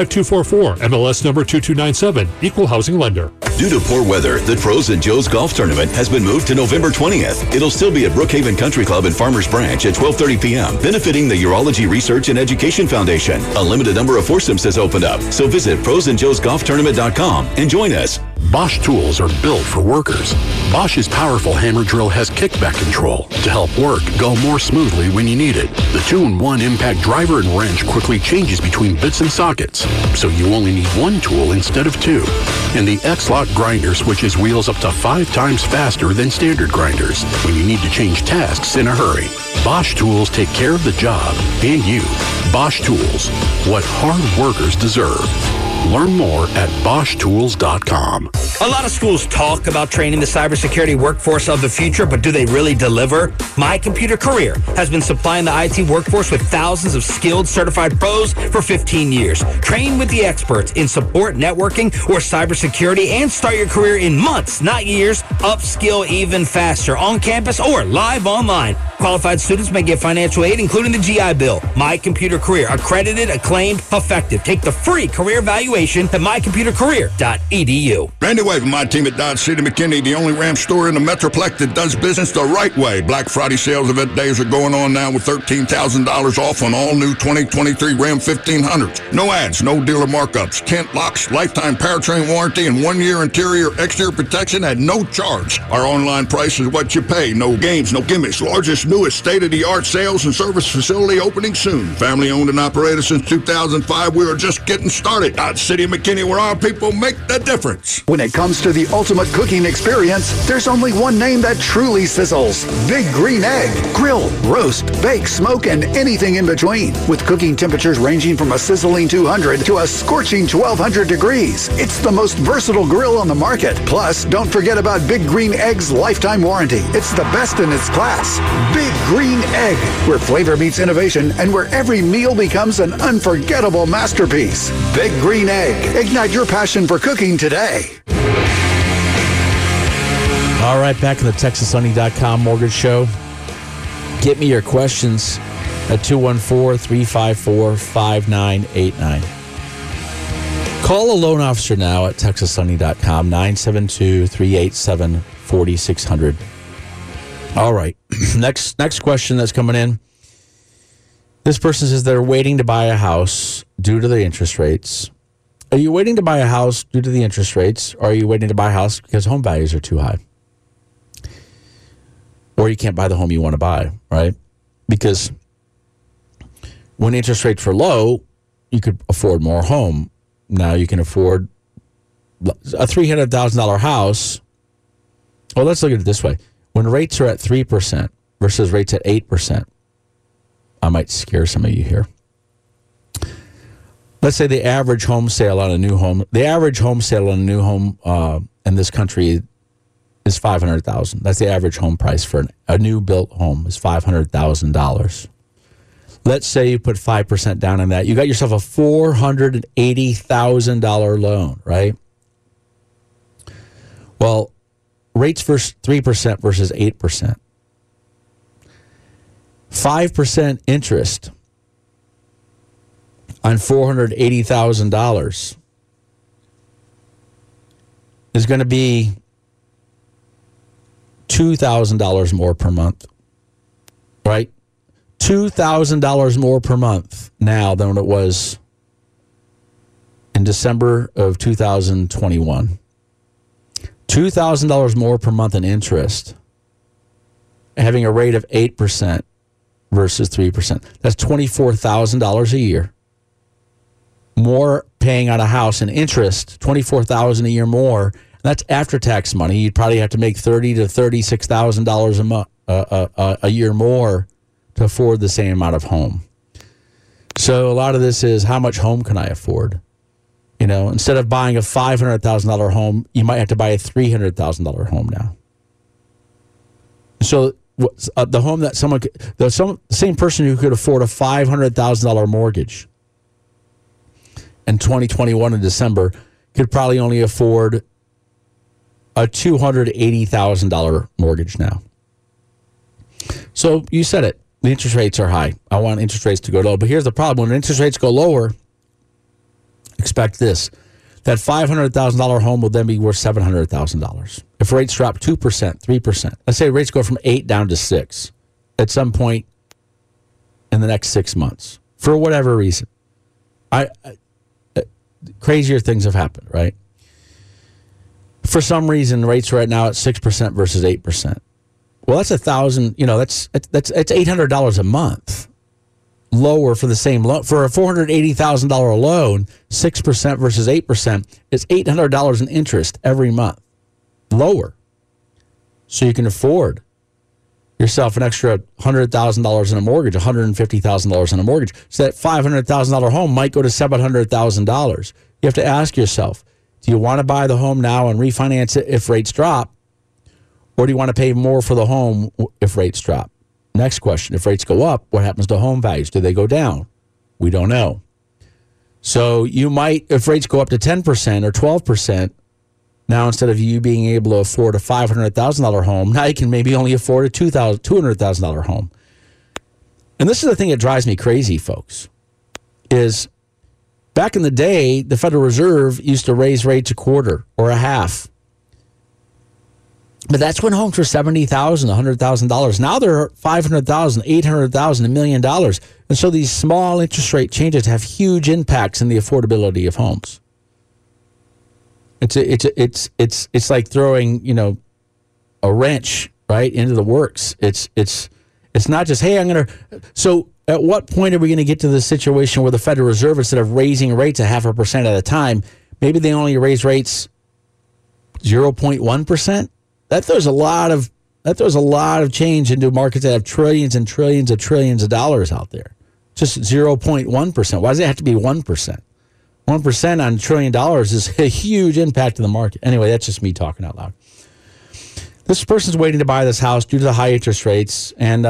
Speaker 15: 75244. MLS number 2297. Equal housing lender.
Speaker 26: Due to poor weather, the Frozen Joe's Golf Tournament has been moved to November 20th. It'll still be at Brookhaven Country Club in Farmers Branch at 12:30 p.m., benefiting the Urology Research and Education Foundation. A limited number of foursomes has opened up, so visit FrozenJoe'sGolfTournament.com and join us.
Speaker 1: Bosch tools are built for workers. Bosch's powerful hammer drill has kickback control to help work go more smoothly when you need it. The 2-in-1 impact driver and wrench quickly changes between bits and sockets, so you only need one tool instead of two. And the X-Lock grinder switches wheels up to 5 times faster than standard grinders when you need to change tasks in a hurry. Bosch tools take care of the job and you. Bosch tools, what hard workers deserve. Learn more at BoschTools.com.
Speaker 2: A lot of schools talk about training the cybersecurity workforce of the future, but do they really deliver? My Computer Career has been supplying the IT workforce with thousands of skilled, certified pros for 15 years. Train with the experts in support, networking, or cybersecurity, and start your career in months, not years. Upskill even faster on campus or live online. Qualified students may get financial aid, including the GI Bill. My Computer Career, accredited, acclaimed, effective. Take the free career evaluation at mycomputercareer.edu.
Speaker 3: Randy Wave and my team at Dodge City McKinney, the only Ram store in the Metroplex that does business the right way. Black Friday sales event days are going on now with $13,000 off on all new 2023 Ram 1500s. No ads, no dealer markups, tent locks, lifetime powertrain warranty, and 1-year interior exterior protection at no charge. Our online price is what you pay. No games, no gimmicks. Largest, newest state-of-the-art sales and service facility opening soon. Family owned and operated since 2005. We are just getting started. Dodge City McKinney, where our people make the difference.
Speaker 20: When it comes to the ultimate cooking experience, there's only one name that truly sizzles. Big Green Egg. Grill, roast, bake, smoke, and anything in between. With cooking temperatures ranging from a sizzling 200 to a scorching 1200 degrees. It's the most versatile grill on the market. Plus, don't forget about Big Green Egg's lifetime warranty. It's the best in its class. Big Green Egg, where flavor meets innovation and where every meal becomes an unforgettable masterpiece. Big Green Egg. Ignite your passion for cooking today.
Speaker 14: All right, back in the TexasLending.com Mortgage Show. Get me your questions at 214-354-5989. Call a loan officer now at TexasLending.com, 972-387-4600. All right, next question that's coming in. This person says they're waiting to buy a house due to the interest rates. Are you waiting to buy a house due to the interest rates, or are you waiting to buy a house because home values are too high? Or you can't buy the home you want to buy, right? Because when interest rates were low, you could afford more home. Now you can afford a $300,000 house. Well, let's look at it this way. When rates are at 3% versus rates at 8%, I might scare some of you here. Let's say the average home sale on a new home, in this country is $500,000. That's the average home price for a new built home is $500,000. Let's say you put 5% down on that. You got yourself a $480,000 loan, right? Well, rates for 3% versus 8%. 5% interest on $480,000 is going to be $2,000 more per month, right? $2,000 more per month now than it was in December of 2021. $2,000 more per month in interest, having a rate of 8% versus 3%. That's $24,000 a year. More paying on a house in interest, $24,000 a year more. That's after-tax money. You'd probably have to make $30,000 to $36,000 a year more to afford the same amount of home. So a lot of this is, how much home can I afford? You know, instead of buying a $500,000 home, you might have to buy a $300,000 home now. So the home that the same person who could afford a $500,000 mortgage in 2021 in December could probably only afford a $280,000 mortgage now. So you said it. The interest rates are high. I want interest rates to go low. But here's the problem. When interest rates go lower, expect this. That $500,000 home will then be worth $700,000. If rates drop 2%, 3%, let's say rates go from 8 down to 6 at some point in the next 6 months, for whatever reason. Crazier things have happened, right? For some reason, rates are right now at 6% versus 8%. Well, that's $1,000. That's $800 a month lower for the same loan. For a $480,000 loan, 6% versus 8% is $800 in interest every month lower. So you can afford yourself an extra $100,000 in a mortgage, $150,000 in a mortgage. So that $500,000 home might go to $700,000. You have to ask yourself, do you want to buy the home now and refinance it if rates drop? Or do you want to pay more for the home if rates drop? Next question, if rates go up, what happens to home values? Do they go down? We don't know. So you might, if rates go up to 10% or 12%, now instead of you being able to afford a $500,000 home, now you can maybe only afford a $200,000 home. And this is the thing that drives me crazy, folks, is back in the day, the Federal Reserve used to raise rates a quarter or a half. But that's when homes were $70,000, $100,000. Now they're $500,000, $800,000, $1 million. And so these small interest rate changes have huge impacts in the affordability of homes. It's like throwing, a wrench right into the works. It's not just, hey, so at what point are we going to get to the situation where the Federal Reserve, instead of raising rates 0.5% at a time, maybe they only raise rates 0.1%? That throws a lot of change into markets that have trillions and trillions of trillions of dollars out there. Just 0.1%. Why does it have to be 1%? 1% on $1 trillion is a huge impact to the market. Anyway, that's just me talking out loud. This person's waiting to buy this house due to the high interest rates, and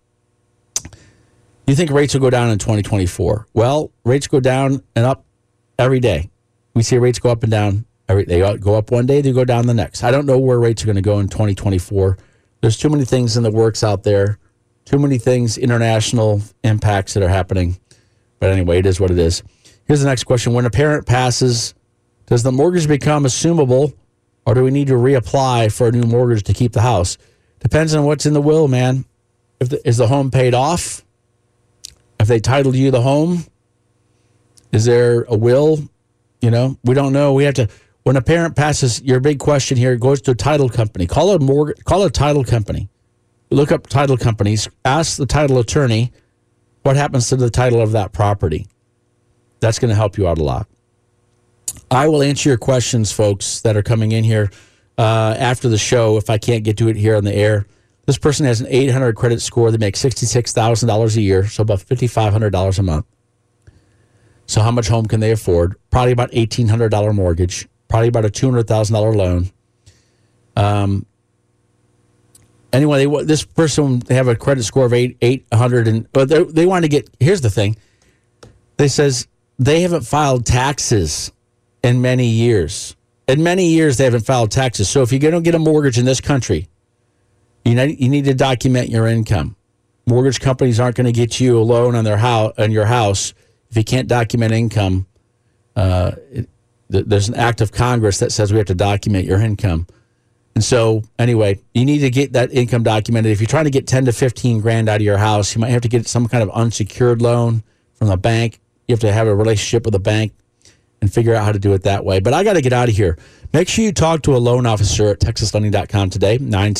Speaker 14: you think rates will go down in 2024. Well, rates go down and up every day. We see rates go up and down. They go up one day, they go down the next. I don't know where rates are going to go in 2024. There's too many things in the works out there, too many things, international impacts that are happening. But anyway, it is what it is. Here's the next question. When a parent passes, does the mortgage become assumable, or do we need to reapply for a new mortgage to keep the house? Depends on what's in the will, man. Is the home paid off? If they titled you the home? Is there a will? We don't know. We have to... When a parent passes, your big question here goes to a title company. Call a title company. Look up title companies. Ask the title attorney what happens to the title of that property. That's going to help you out a lot. I will answer your questions, folks, that are coming in here after the show if I can't get to it here on the air. This person has an 800 credit score. They make $66,000 a year, so about $5,500 a month. So how much home can they afford? Probably about $1,800 mortgage. Probably about a $200,000 loan. Anyway, this person, they have a credit score of 800, but they want to get. Here's the thing. They says they haven't filed taxes in many years. In many years, they haven't filed taxes. So if you're going to get a mortgage in this country, you need to document your income. Mortgage companies aren't going to get you a loan on your house if you can't document income. There's an act of Congress that says we have to document your income. And so, anyway, you need to get that income documented. If you're trying to get 10 to 15 grand out of your house, you might have to get some kind of unsecured loan from the bank. You have to have a relationship with a bank and figure out how to do it that way. But I got to get out of here. Make sure you talk to a loan officer at TexasLending.com today,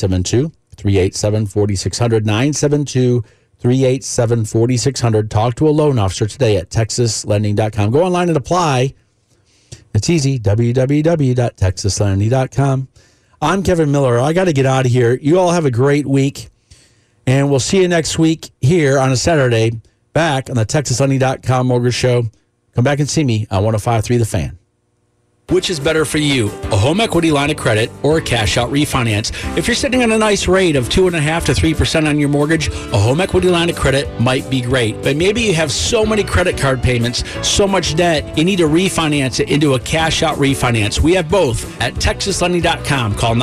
Speaker 14: 972-387-4600, 972-387-4600. Talk to a loan officer today at TexasLending.com. Go online and apply. It's easy, www.texaslending.com. I'm Kevin Miller. I got to get out of here. You all have a great week, and we'll see you next week here on a Saturday back on the TexasLending.com Mortgage Show. Come back and see me on 105.3 The Fan.
Speaker 12: Which is better for you, a home equity line of credit, or a cash-out refinance. If you're sitting on a nice rate of 2.5% to 3% on your mortgage, a home equity line of credit might be great. But maybe you have so many credit card payments, so much debt, you need to refinance it into a cash-out refinance. We have both at TexasLending.com. Call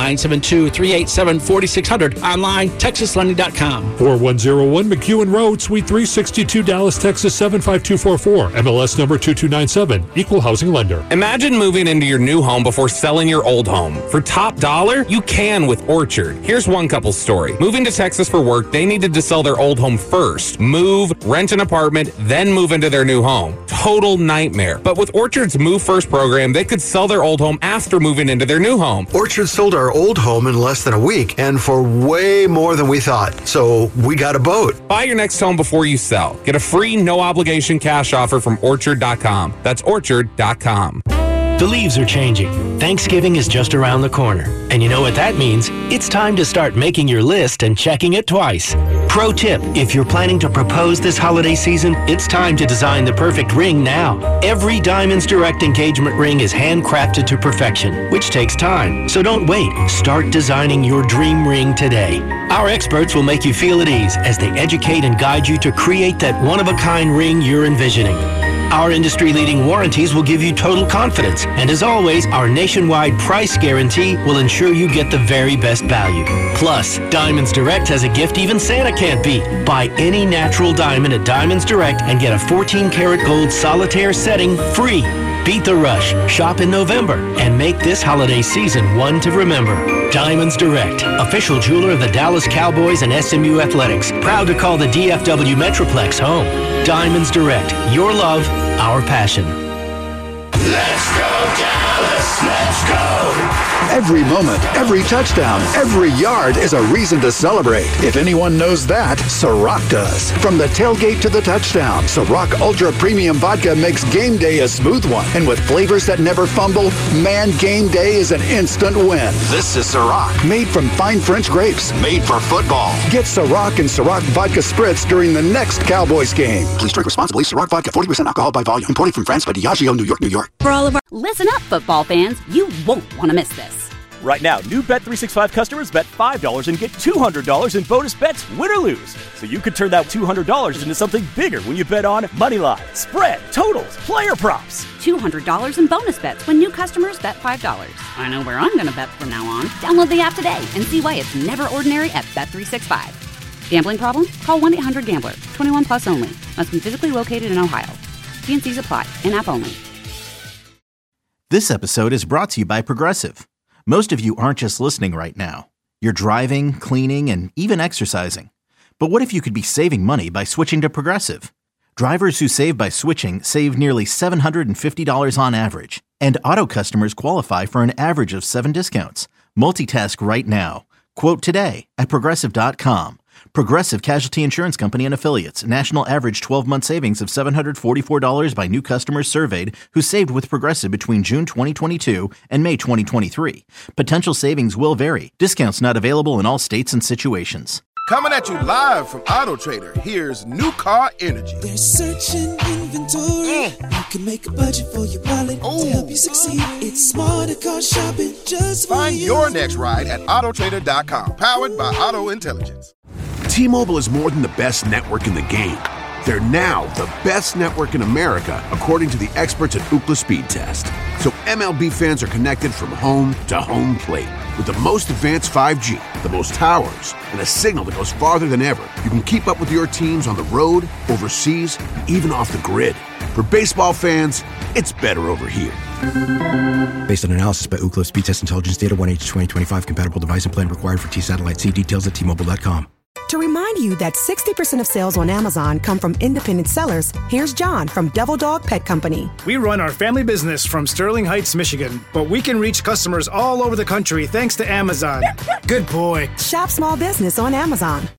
Speaker 12: 972-387-4600. Online, TexasLending.com.
Speaker 15: 4101 McEwen Road, Suite 362, Dallas, Texas 75244. MLS number 2297. Equal housing lender.
Speaker 4: Imagine moving into your new home before selling your old home. For top dollar, you can with Orchard. Here's one couple's story. Moving to Texas for work, they needed to sell their old home first. Move, rent an apartment, then move into their new home. Total nightmare. But with Orchard's Move First program, they could sell their old home after moving into their new home.
Speaker 6: Orchard sold our old home in less than a week and for way more than we thought. So we got a boat.
Speaker 4: Buy your next home before you sell. Get a free, no-obligation cash offer from Orchard.com. That's Orchard.com.
Speaker 7: The leaves are changing. Thanksgiving is just around the corner. And you know what that means? It's time to start making your list and checking it twice. Pro tip, if you're planning to propose this holiday season, it's time to design the perfect ring now. Every Diamonds Direct engagement ring is handcrafted to perfection, which takes time. So don't wait. Start designing your dream ring today. Our experts will make you feel at ease as they educate and guide you to create that one-of-a-kind ring you're envisioning. Our industry-leading warranties will give you total confidence. And as always, our nationwide price guarantee will ensure you get the very best value. Plus, Diamonds Direct has a gift even Santa can't beat. Buy any natural diamond at Diamonds Direct and get a 14-karat gold solitaire setting free. Beat the rush, shop in November, and make this holiday season one to remember. Diamonds Direct, official jeweler of the Dallas Cowboys and SMU Athletics. Proud to call the DFW Metroplex home. Diamonds Direct, your love, our passion.
Speaker 20: Let's go, Dallas, let's go! Every moment, every touchdown, every yard is a reason to celebrate. If anyone knows that, Ciroc does. From the tailgate to the touchdown, Ciroc Ultra Premium Vodka makes game day a smooth one. And with flavors that never fumble, man, game day is an instant win. This is Ciroc, made from fine French grapes, made for football. Get Ciroc and Ciroc Vodka Spritz during the next Cowboys game. Please drink responsibly. Ciroc Vodka, 40% alcohol by volume. Imported from France by Diageo, New York, New York.
Speaker 8: For all of our... Listen up, football fans. You won't want to miss this.
Speaker 9: Right now, new Bet365 customers bet $5 and get $200 in bonus bets, win or lose. So you could turn that $200 into something bigger when you bet on moneyline, spread, totals, player props.
Speaker 8: $200 in bonus bets when new customers bet $5. I know where I'm going to bet from now on. Download the app today and see why it's never ordinary at Bet365. Gambling problem? Call 1-800-GAMBLER. 21 plus only. Must be physically located in Ohio. T&Cs apply. In-app only.
Speaker 10: This episode is brought to you by Progressive. Most of you aren't just listening right now. You're driving, cleaning, and even exercising. But what if you could be saving money by switching to Progressive? Drivers who save by switching save nearly $750 on average. And auto customers qualify for an average of 7 discounts. Multitask right now. Quote today at Progressive.com. Progressive Casualty Insurance Company and Affiliates. National average 12-month savings of $744 by new customers surveyed who saved with Progressive between June 2022 and May 2023. Potential savings will vary. Discounts not available in all states and situations.
Speaker 11: Coming at you live from Auto Trader, here's New Car Energy.
Speaker 5: There's searching inventory. You can make a budget for your wallet to help you succeed. It's smarter car shopping just for
Speaker 11: Find
Speaker 5: you.
Speaker 11: your next ride at Autotrader.com, powered by Auto Intelligence.
Speaker 28: T-Mobile is more than the best network in the game. They're now the best network in America, according to the experts at Ookla Speed Test. So MLB fans are connected from home to home plate. With the most advanced 5G, the most towers, and a signal that goes farther than ever, you can keep up with your teams on the road, overseas, and even off the grid. For baseball fans, it's better over here.
Speaker 29: Based on analysis by Ookla Speed Test Intelligence Data, 1H2025 compatible device and plan required for T-Satellite. See details at T-Mobile.com.
Speaker 30: To remind you that 60% of sales on Amazon come from independent sellers, here's John from Devil Dog Pet Company.
Speaker 31: We run our family business from Sterling Heights, Michigan, but we can reach customers all over the country thanks to Amazon. Good boy.
Speaker 30: Shop small business on Amazon.